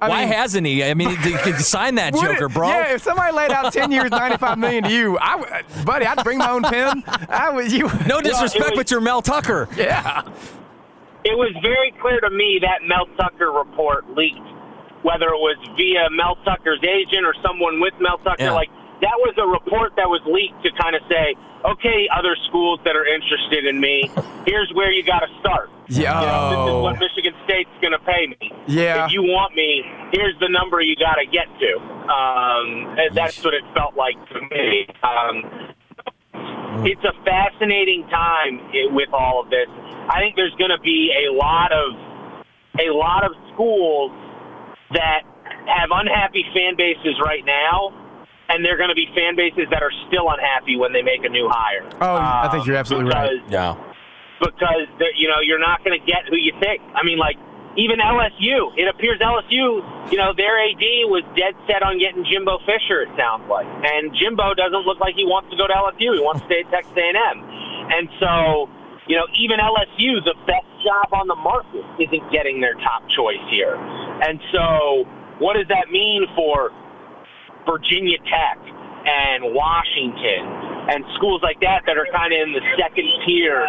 I Why mean, hasn't he? I mean, you could sign that joker, bro. Yeah, if somebody laid out ten years, ninety-five million dollars to you, I would, buddy, I'd bring my own pen. I would, you. No disrespect, was, but you're Mel Tucker. Yeah. It was very clear to me that Mel Tucker report leaked, whether it was via Mel Tucker's agent or someone with Mel Tucker. Yeah. Like, that was a report that was leaked to kind of say, okay, other schools that are interested in me, here's where you got to start. Yeah. You know, this is what Michigan State's going to pay me. Yeah. If you want me, here's the number you got to get to. Um, and that's what it felt like to me. Um, it's a fascinating time with all of this. I think there's going to be a lot of a lot of schools that have unhappy fan bases right now, and they're going to be fan bases that are still unhappy when they make a new hire. Oh, I think you're absolutely because, right. Yeah. Because, you know, you're not going to get who you think. I mean, like, even L S U, it appears L S U, you know, their A D was dead set on getting Jimbo Fisher, it sounds like. And Jimbo doesn't look like he wants to go to L S U. He wants to stay at Texas A and M. And so, you know, even L S U, the best job on the market, isn't getting their top choice here. And so what does that mean for Virginia Tech and Washington and schools like that that are kind of in the second tier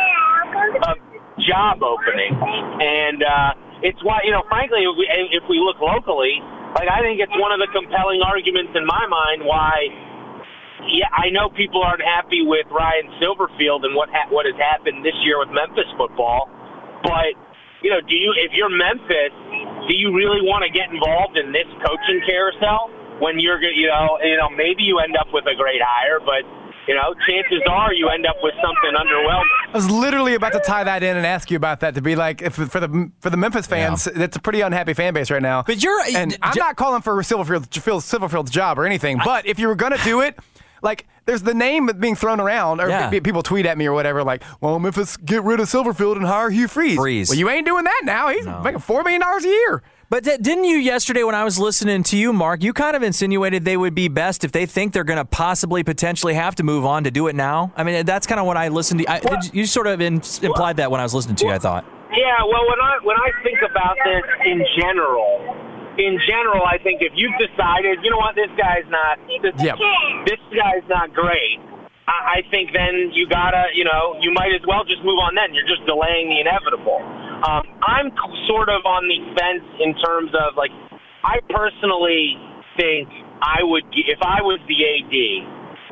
of job openings? And uh, it's why, you know, frankly, if we, if we look locally, like, I think it's one of the compelling arguments in my mind why, yeah, I know people aren't happy with Ryan Silverfield and what ha- what has happened this year with Memphis football, but, you know, do you, if you're Memphis, do you really want to get involved in this coaching carousel when you're, you know, you know, maybe you end up with a great hire, but, you know, chances are you end up with something underwhelming. I was literally about to tie that in and ask you about that, to be like, if, for the for the Memphis fans, yeah. It's a pretty unhappy fan base right now. But you're, and d- I'm not calling for Silverfield, Silverfield's job or anything, I, but if you were going to do it, like, there's the name being thrown around, or yeah. people tweet at me or whatever, like, well, Memphis, get rid of Silverfield and hire Hugh Freeze. Freeze. Well, you ain't doing that now. He's no. making four million dollars a year. But d- didn't you yesterday when I was listening to you, Mark, you kind of insinuated they would be best if they think they're going to possibly potentially have to move on to do it now? I mean, that's kind of what I listened to. I, well, did you, you sort of in, implied that when I was listening to well, you, I thought. Yeah, well, when I when I think about this in general, in general, I think if you've decided, you know what, this guy's not, this, yep. this guy's not great, I, I think then you gotta, you know, you might as well just move on then. You're just delaying the inevitable. Um, I'm sort of on the fence in terms of, like, I personally think I would, if I was the A D,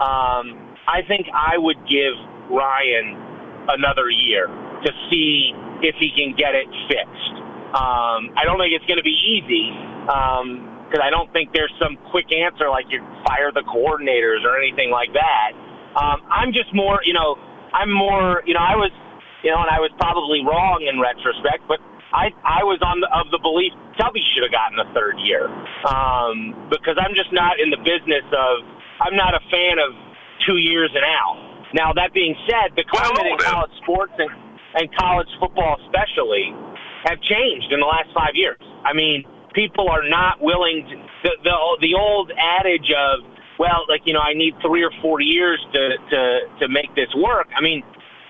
um, I think I would give Ryan another year to see if he can get it fixed. Um, I don't think it's going to be easy because um, I don't think there's some quick answer like you fire the coordinators or anything like that. Um, I'm just more, you know, I'm more, you know, I was, you know, and I was probably wrong in retrospect, but I I was on the, of the belief Tubby should have gotten a third year um, because I'm just not in the business of, I'm not a fan of two years and out. Now, that being said, the climate in college sports and, and college football especially have changed in the last five years. I mean, people are not willing to, the, the, the old adage of, well, like, you know, I need three or four years to, to, to make this work. I mean,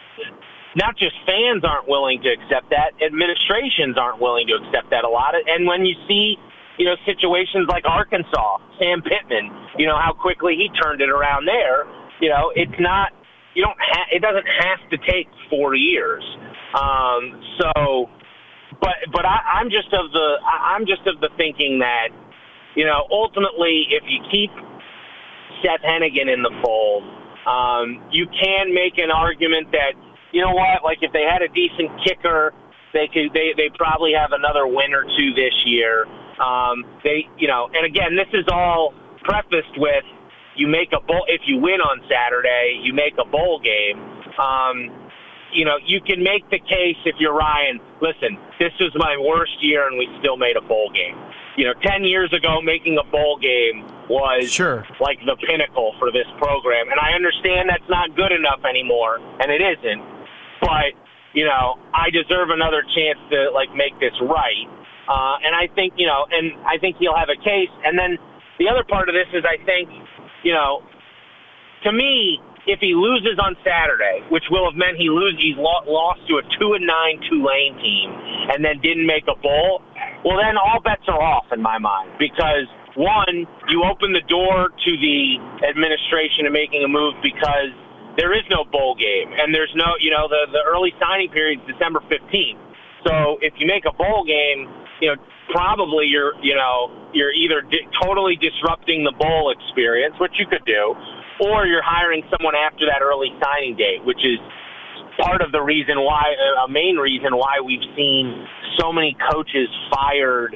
not just fans aren't willing to accept that, administrations aren't willing to accept that a lot. And when you see, you know, situations like Arkansas, Sam Pittman, you know, how quickly he turned it around there, you know, it's not, you don't ha- it doesn't have to take four years. Um, so, but, but I, I'm just of the, I'm just of the thinking that, you know, ultimately, if you keep Seth Hennigan in the fold, um, you can make an argument that, you know what, like if they had a decent kicker, they could, they, they probably have another win or two this year. Um, they, you know, and again, this is all prefaced with you make a bowl, if you win on Saturday, you make a bowl game. Um, you know, you can make the case if you're Ryan, listen, this was my worst year and we still made a bowl game. You know, ten years ago, making a bowl game was sure. like the pinnacle for this program. And I understand that's not good enough anymore, and it isn't. But, you know, I deserve another chance to, like, make this right. Uh, and I think, you know, and I think he'll have a case. And then the other part of this is I think, you know, to me, if he loses on Saturday, which will have meant he lose, he's lo- lost to a two and nine Tulane team, and then didn't make a bowl, well, then all bets are off in my mind because, one, you open the door to the administration of making a move because there is no bowl game, and there's no, you know, the, the early signing period is December fifteenth. So if you make a bowl game, you know, probably you're, you know, you're either di- totally disrupting the bowl experience, which you could do, or you're hiring someone after that early signing date, which is part of the reason why, a main reason why we've seen so many coaches fired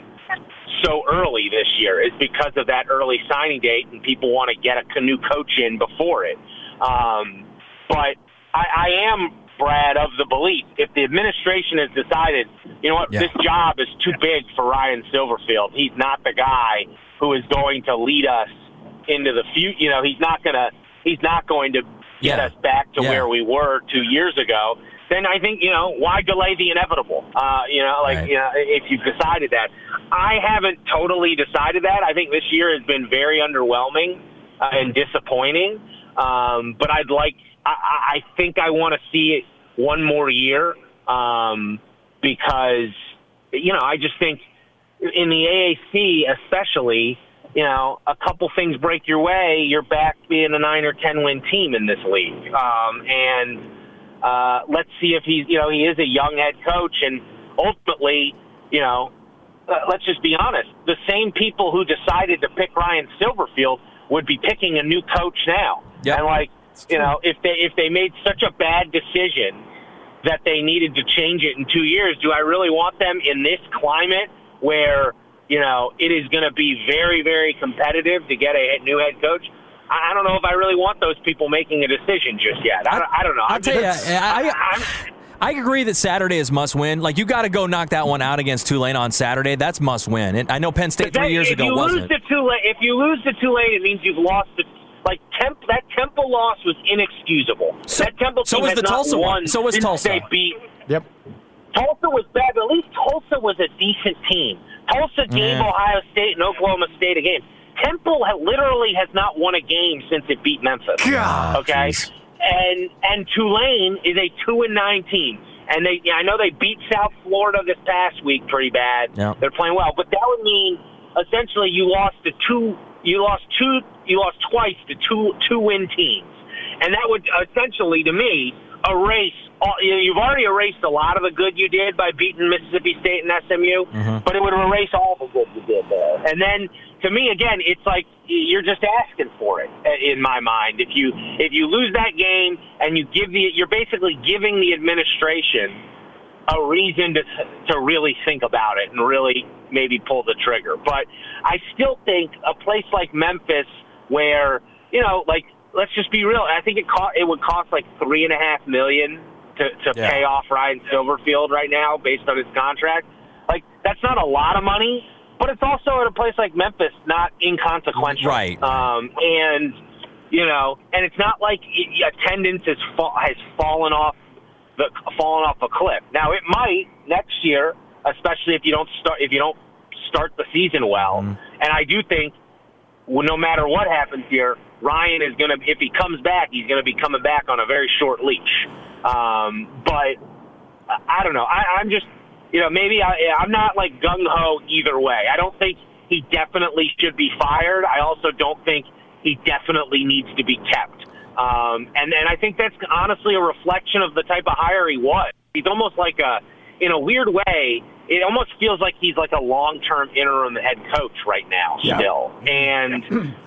so early this year is because of that early signing date, and people want to get a new coach in before it. Um, but I, I am, Brad, of the belief, if the administration has decided, you know what, yeah. this job is too big for Ryan Silverfield, he's not the guy who is going to lead us into the future. You know, he's not gonna, he's not going to get yeah. us back to yeah. where we were two years ago. Then I think, you know, why delay the inevitable? Uh, you know, like, right. you know, if you've decided that. I haven't totally decided that. I think this year has been very underwhelming uh, and disappointing. Um, but I'd like, I, I think I want to see it one more year um, because, you know, I just think in the A A C especially, you know, a couple things break your way, you're back being a nine or ten win team in this league. Um, and uh, let's see if he's, you know, he is a young head coach, and ultimately, you know, uh, let's just be honest, the same people who decided to pick Ryan Silverfield would be picking a new coach now. Yep. And like, you know, if they if they made such a bad decision that they needed to change it in two years, do I really want them in this climate where, you know, it is going to be very, very competitive to get a new head coach? I don't know if I really want those people making a decision just yet. I don't, I don't know. I'll I'm tell you, just, I, I, I agree that Saturday is must win. Like, you got to go knock that one out against Tulane on Saturday. That's must win. And I know Penn State three years ago wasn't. If you lose to Tulane, if you lose to Tulane, it means you've lost to. Like Temp, that Temple loss was inexcusable. So, that Temple so team was has the not Tulsa won one. So was since Tulsa. They beat. Yep. Tulsa was bad, but at least Tulsa was a decent team. Tulsa gave Yeah. Ohio State and Oklahoma State a game. Temple ha- literally has not won a game since it beat Memphis. God, okay, geez. and and Tulane is a two and nine team, and they I know they beat South Florida this past week pretty bad. Yeah. They're playing well, but that would mean essentially you lost to two. You lost two. You lost twice to two two win teams, and that would essentially, to me, erase. All, you've already erased a lot of the good you did by beating Mississippi State and S M U, Mm-hmm. but it would erase all the good you did there. And then, to me, again, it's like you're just asking for it. In my mind, if you if you lose that game and you give the, you're basically giving the administration a reason to to really think about it and really maybe pull the trigger. But I still think a place like Memphis, where, you know, like, let's just be real, I think it co- it would cost like three and a half million to to Yeah. pay off Ryan Silverfield right now based on his contract. Like, that's not a lot of money, but it's also at a place like Memphis not inconsequential. Right. Um, and you know, and it's not like attendance has fa- has fallen off. The, falling off a cliff. Now it might next year, especially if you don't start if you don't start the season well. Mm-hmm. And I do think, well, no matter what happens here, Ryan is going to, if he comes back, he's going to be coming back on a very short leash. Um, but I don't know. I, I'm just, you know, maybe I, I'm not like gung ho either way. I don't think he definitely should be fired. I also don't think he definitely needs to be kept. Um, and, and I think that's honestly a reflection of the type of hire he was. He's almost like a, in a weird way, it almost feels like he's like a long-term interim head coach right now yeah. still. And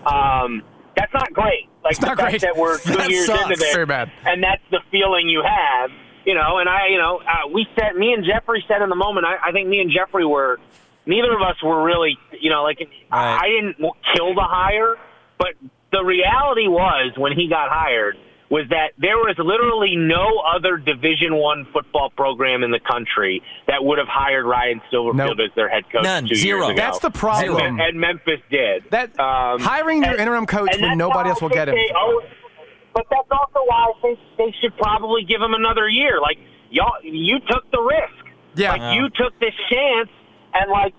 um, that's not great. Like it's the not fact great. that we're two that years sucks. into this, Very bad. and that's the feeling you have, you know, and I, you know, uh, we said, me and Jeffrey said in the moment, I, I think me and Jeffrey were, neither of us were really, you know, like, Right. I didn't kill the hire, but the reality was, when he got hired, was that there was literally no other Division One football program in the country that would have hired Ryan Silverfield Nope. as their head coach None. two Zero. years ago. That's the problem. And, and Memphis did. That Um, hiring your and- interim coach and when that's nobody why else I will think get him. they owe- but that's also why I think they should probably give him another year. Like, y'all, you took the risk. Yeah. Like, you took this chance, and, like,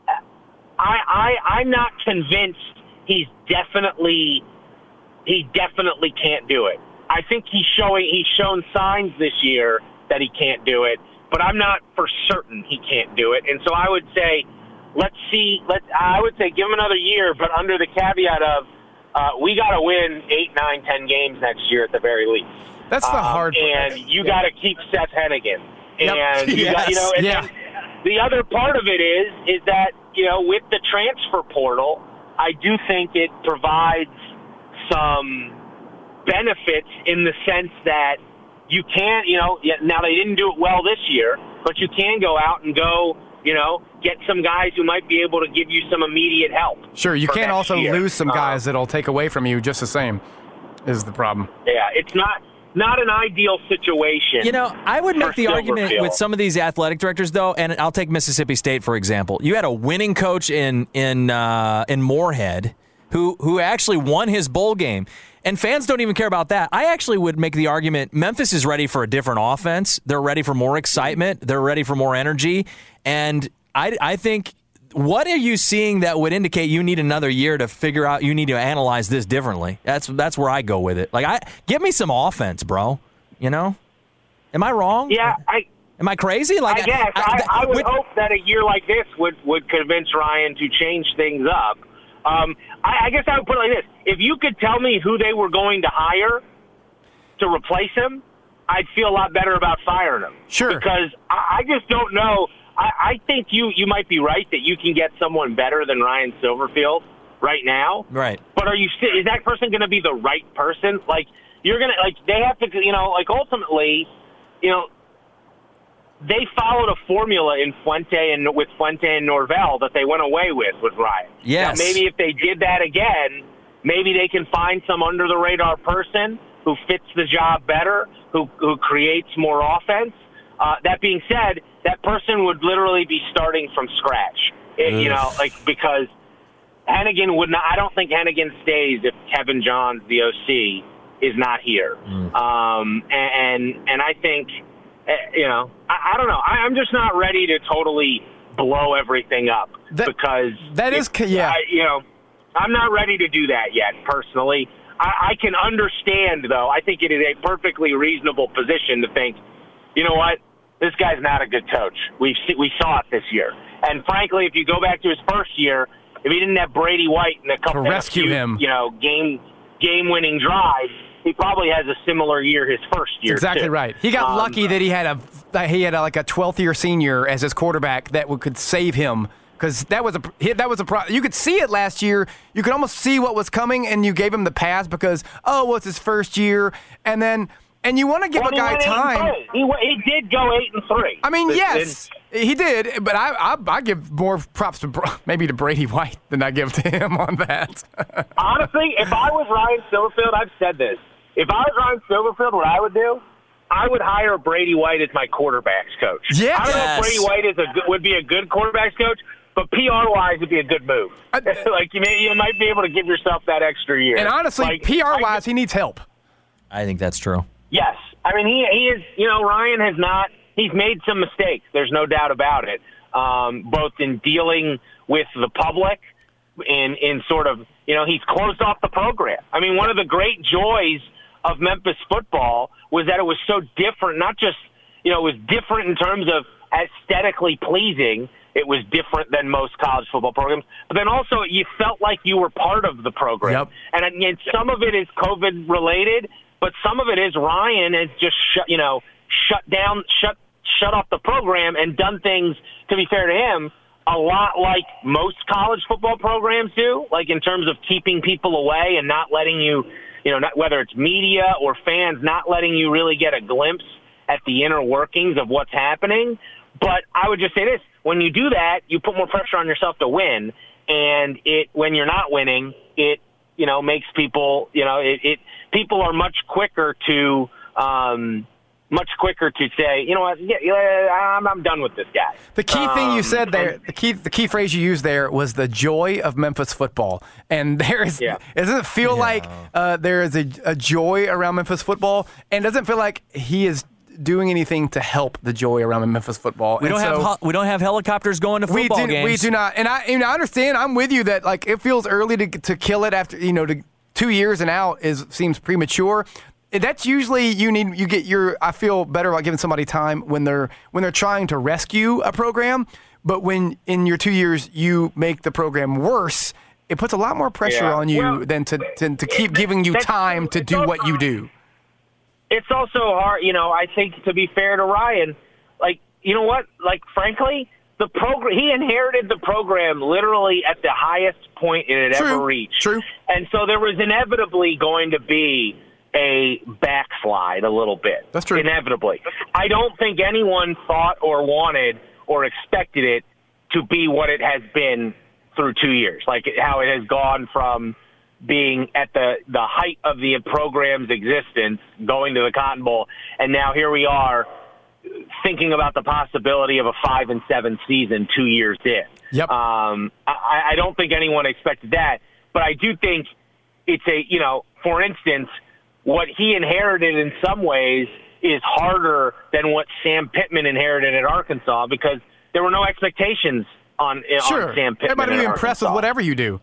I, I, I'm not convinced he's definitely, he definitely can't do it. I think he's showing he's shown signs this year that he can't do it, but I'm not for certain he can't do it. And so I would say, let's see. Let I would say give him another year, but under the caveat of uh, we got to win eight, nine, ten games next year at the very least. That's the um, hard part. And you got to keep Seth Hennigan. Yep. And you, Yes. got, you know, and yeah. then the other part of it is is that you know with the transfer portal, I do think it provides some benefits in the sense that you can, you know, now they didn't do it well this year, but you can go out and go, you know, get some guys who might be able to give you some immediate help. Sure, you can't also year. lose some guys um, that'll take away from you just the same, is the problem. Yeah, it's not not an ideal situation. You know, I would make the argument Silverfield. with some of these athletic directors, though, and I'll take Mississippi State, for example. You had a winning coach in in uh, in Moorhead who who actually won his bowl game. And fans don't even care about that. I actually would make the argument Memphis is ready for a different offense. They're ready for more excitement. They're ready for more energy. And I, I think, what are you seeing that would indicate you need another year to figure out, you need to analyze this differently? That's that's where I go with it. Like, I give me some offense, bro. You know? Am I wrong? Yeah, I... Am I crazy? Like I guess. I, I, I would with, hope that a year like this would, would convince Ryan to change things up. Um, I, I guess I would put it like this. If you could tell me who they were going to hire to replace him, I'd feel a lot better about firing him. Sure. Because I, I just don't know. I, I think you, you might be right that you can get someone better than Ryan Silverfield right now. Right. But are you st- is that person going to be the right person? Like, you're going to, like, they have to, you know, like, ultimately, you know, they followed a formula in Fuente and with Fuente and Norvell that they went away with with Ryan. Yes. Now, maybe if they did that again, maybe they can find some under the radar person who fits the job better, who who creates more offense. Uh, that being said, that person would literally be starting from scratch. It, you know, like because Hennigan would not. I don't think Hennigan stays if Kevin Johns, the O C, is not here. Mm. Um, and and I think. You know, I, I don't know. I, I'm just not ready to totally blow everything up that, because that is, if, yeah. I, you know, I'm not ready to do that yet. Personally, I, I can understand though. I think it is a perfectly reasonable position to think, you know what, this guy's not a good coach. We we saw it this year, and frankly, if you go back to his first year, if he didn't have Brady White and a couple to rescue few, him, you know, game game winning drives. He probably has a similar year his first year. Exactly too. right. He got um, lucky that he had a that he had a, like a twelfth year senior as his quarterback that would, could save him because that was a that was a pro- you could see it last year. You could almost see what was coming, and you gave him the pass because oh, well, it's his first year, and then and you want to give well, a guy time. He, he did go eight and three. I mean, but, yes, and, he did, but I, I I give more props to maybe to Brady White than I give to him on that. Honestly, if I was Ryan Silverfield, I've said this. If I was Ryan Silverfield, what I would do, I would hire Brady White as my quarterbacks coach. Yes. I don't know if Brady White is a good, would be a good quarterbacks coach, but P R-wise would be a good move. I, like you, may, you might be able to give yourself that extra year. And honestly, like, P R-wise, he needs help. I think that's true. Yes. I mean, he he is, you know, Ryan has not, he's made some mistakes. There's no doubt about it, um, both in dealing with the public, in, in sort of, you know, he's closed off the program. I mean, one of the great joys of Memphis football was that it was so different, not just, you know, it was different in terms of aesthetically pleasing. It was different than most college football programs. But then also you felt like you were part of the program. Yep. And, and some of it is COVID related, but some of it is Ryan has just shut, you know, shut down, shut, shut off the program and done things, to be fair to him, a lot like most college football programs do, like in terms of keeping people away and not letting you, you know, not, whether it's media or fans, not letting you really get a glimpse at the inner workings of what's happening. But I would just say this, when you do that, you put more pressure on yourself to win. And it, when you're not winning, it, you know, makes people, you know, it, it people are much quicker to, um, much quicker to say, you know what, yeah, yeah, I'm, I'm done with this guy. The key um, thing you said there, and, the key the key phrase you used there was the joy of Memphis football. And there is, yeah. doesn't it feel Yeah. like uh, there is a, a joy around Memphis football? And doesn't feel like he is doing anything to help the joy around Memphis football. We and don't so, have we don't have helicopters going to football we do, games. We do not. And I, and I understand. I'm with you that like it feels early to to kill it after, you know, to, two years and out is seems premature. that's usually you need you get your. I feel better about giving somebody time when they're when they're trying to rescue a program, but when in your two years you make the program worse, it puts a lot more pressure Yeah. on you Well, than to, to to keep giving you time to do what you do. It's also hard, you know, I think to be fair to Ryan, like, you know what? Like, frankly, the program, he inherited the program literally at the highest point it had True. ever reached. True. And so there was inevitably going to be a backslide a little bit. That's true. Inevitably. I don't think anyone thought or wanted or expected it to be what it has been through two years, like how it has gone from being at the, the height of the program's existence, going to the Cotton Bowl, and now here we are thinking about the possibility of a five and seven season two years in. Yep. Um, I, I don't think anyone expected that, but I do think it's a, you know, for instance, what he inherited in some ways is harder than what Sam Pittman inherited at Arkansas because there were no expectations on, Sure. on Sam Pittman. Everybody at be impressed with Arkansas. whatever you do.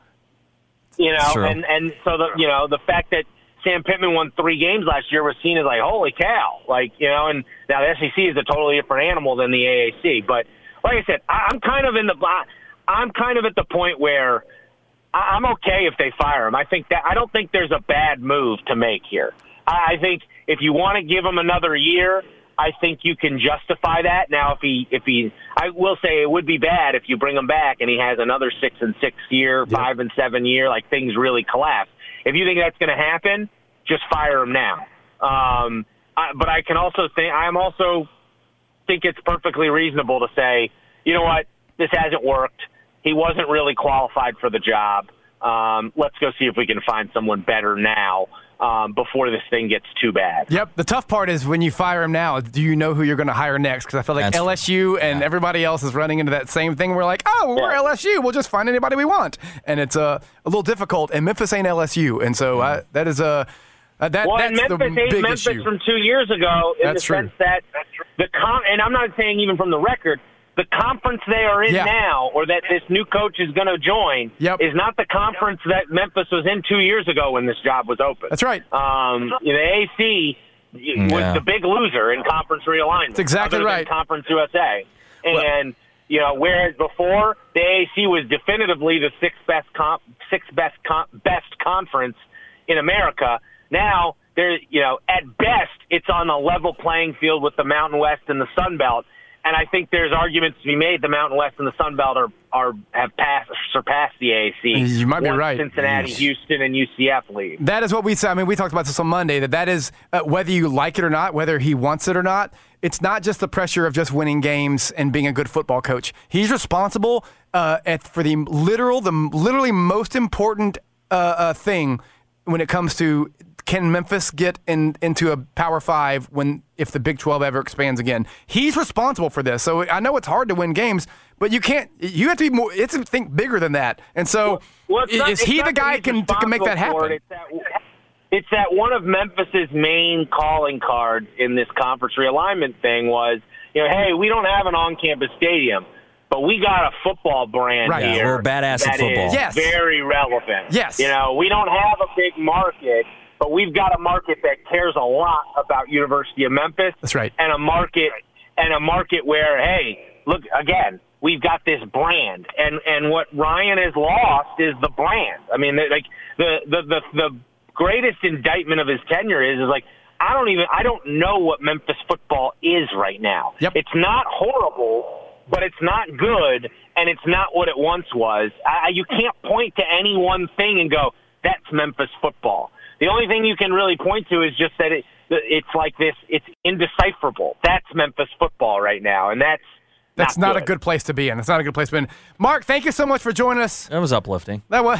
You know, True. and, and so the you know the fact that Sam Pittman won three games last year was seen as like, holy cow, like, you know, and now the S E C is a totally different animal than the A A C. But like I said, I, I'm kind of in the I'm kind of at the point where I, I'm okay if they fire him. I think that I don't think there's a bad move to make here. I, I think if you want to give him another year, I think you can justify that. Now, if he, if he, I will say it would be bad if you bring him back and he has another six and six year, yep. five and seven year, like things really collapse. If you think that's going to happen, just fire him now. Um, I, but I can also think, I'm also think it's perfectly reasonable to say, you know what, this hasn't worked. He wasn't really qualified for the job. Um, let's go see if we can find someone better now. Um, before this thing gets too bad. Yep. The tough part is when you fire him now, do you know who you're going to hire next? Because I feel like That's L S U and yeah. everybody else is running into that same thing. We're like, oh, well, we're Yeah. L S U. We'll just find anybody we want. And it's uh, a little difficult. And Memphis ain't L S U. And so uh, that is a uh, that, well, that's and Memphis the ain't big Memphis issue. from two years ago in That's the true. sense that the con- and I'm not saying even from the record, the conference they are in Yeah. now, or that this new coach is going to join, Yep. is not the conference that Memphis was in two years ago when this job was open. That's right. Um, the A A C was Yeah. the big loser in conference realignment. That's exactly other than right. Conference U S A, and you know, whereas before the A A C was definitively the sixth best comp, sixth best comp, best conference in America. Now there, you know, at best it's on a level playing field with the Mountain West and the Sun Belt. And I think there's arguments to be made. The Mountain West and the Sun Belt are, are have passed surpassed the A A C. You might be once right. Cincinnati, Houston, and U C F leave. That is what we said. I mean, we talked about this on Monday, that that is, uh, whether you like it or not, whether he wants it or not, it's not just the pressure of just winning games and being a good football coach. He's responsible uh, at, for the literal, the literally most important uh, uh, thing when it comes to can Memphis get in, into a Power Five when if the Big twelve ever expands again. He's responsible for this. So I know it's hard to win games, but you can't. You have to be more. It's to think bigger than that. And so, well, it's not, is it's he not the guy that can he's to can make that responsible for happen? it. It's that, it's that one of Memphis's main calling cards in this conference realignment thing was, you know, hey, we don't have an on-campus stadium, but we got a football brand Right. Yeah, here. we're badass that at football. is Yes. very relevant. Yes. You know, we don't have a big market, but we've got a market that cares a lot about University of Memphis. That's right. And a market and a market where, hey, look, again, we've got this brand. And and what Ryan has lost is the brand. I mean, like the the the, the greatest indictment of his tenure is is like I don't even I don't know what Memphis football is right now. Yep. It's not horrible, but it's not good, and it's not what it once was. I, you can't point to any one thing and go, that's Memphis football. The only thing you can really point to is just that it, it's like this, it's indecipherable. That's Memphis football right now, and that's That's not, not good. a good place to be in. It's not a good place to be in. Mark, thank you so much for joining us. That was uplifting. That was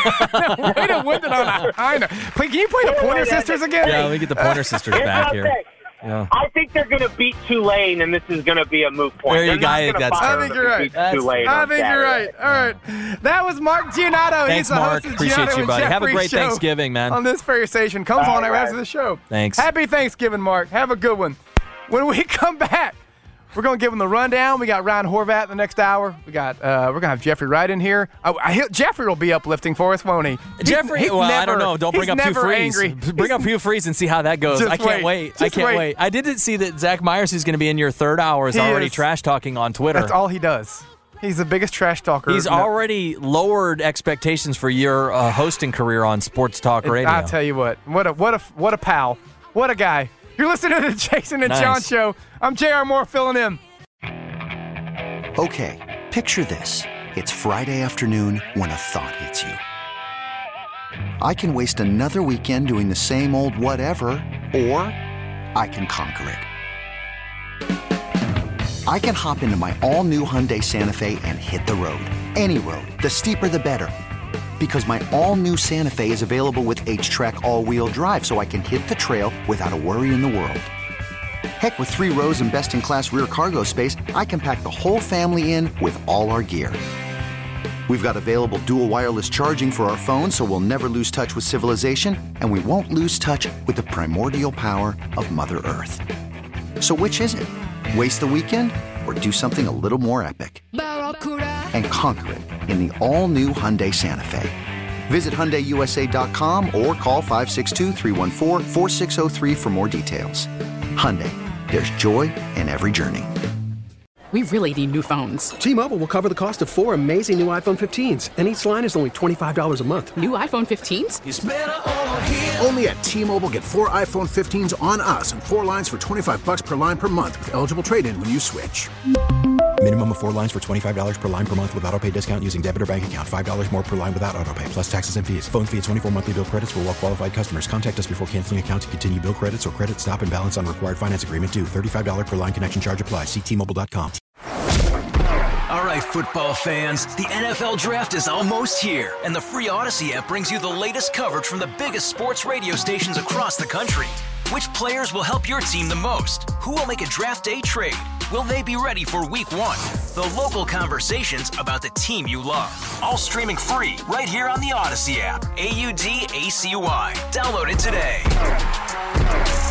way to win it on a high note. Play, can you play the Pointer Sisters again? Yeah, we get the Pointer Sisters Here's back what here. I'll say. Yeah. I think they're going to beat Tulane, and this is going to be a moot point. There you They're not go. gonna That's fire I him think if you're he right. beats That's- Tulane I on think you're Saturday. right. All right. That was Mark Giannotto. Thanks, He's the Mark. host of Appreciate Giannotto you, and buddy. Have a Jeffrey great show Thanksgiving, man. On this very station. Comes All on right right. after the show. Thanks. Happy Thanksgiving, Mark. Have a good one. When we come back, We're going to give them the rundown. We got Ryan Horvat in the next hour. We got uh, we're going to have Jeffrey Wright in here. I, I, Jeffrey will be uplifting for us, won't he? He's, Jeffrey, he's well, never, I don't know. Don't bring up Hugh Freeze. Angry. Bring he's, up Hugh Freeze and see how that goes. I can't wait. wait. I can't wait. wait. I didn't see that Zach Myers is going to be in your third hour. Is he already is. trash talking on Twitter. That's all he does. He's the biggest trash talker. He's no. already lowered expectations for your uh, hosting career on Sports Talk Radio. I'll tell you what. What a what a what a pal. What a guy. You're listening to the Jason and nice. John Show. I'm J R Moore filling in. Okay, picture this. It's Friday afternoon when a thought hits you. I can waste another weekend doing the same old whatever, or I can conquer it. I can hop into my all-new Hyundai Santa Fe and hit the road. Any road. The steeper, the better. Because my all-new Santa Fe is available with H-Track all-wheel drive, so I can hit the trail without a worry in the world. Heck, with three rows and best-in-class rear cargo space, I can pack the whole family in with all our gear. We've got available dual wireless charging for our phones, so we'll never lose touch with civilization, and we won't lose touch with the primordial power of Mother Earth. So which is it? Waste the weekend or do something a little more epic? And conquer it in the all-new Hyundai Santa Fe. Visit Hyundai U S A dot com or call five six two, three one four, four six zero three for more details. Hyundai, there's joy in every journey. We really need new phones. T-Mobile will cover the cost of four amazing new iPhone fifteens, and each line is only twenty-five dollars a month. New iPhone fifteens? It's better over here. Only at T-Mobile, get four iPhone fifteens on us and four lines for twenty-five bucks per line per month with eligible trade-in when you switch. Minimum of four lines for twenty-five dollars per line per month with autopay discount using debit or bank account. five dollars more per line without autopay, plus taxes and fees. Phone fee at twenty-four monthly bill credits for well-qualified customers. Contact us before canceling account to continue bill credits or credit stop and balance on required finance agreement due. thirty-five dollars per line connection charge applies. See T Mobile dot com. All right, football fans, the N F L Draft is almost here, and the free Odyssey app brings you the latest coverage from the biggest sports radio stations across the country. Which players will help your team the most? Who will make a draft day trade? Will they be ready for week one? The local conversations about the team you love. All streaming free right here on the Odyssey app. A U D A C Y. Download it today.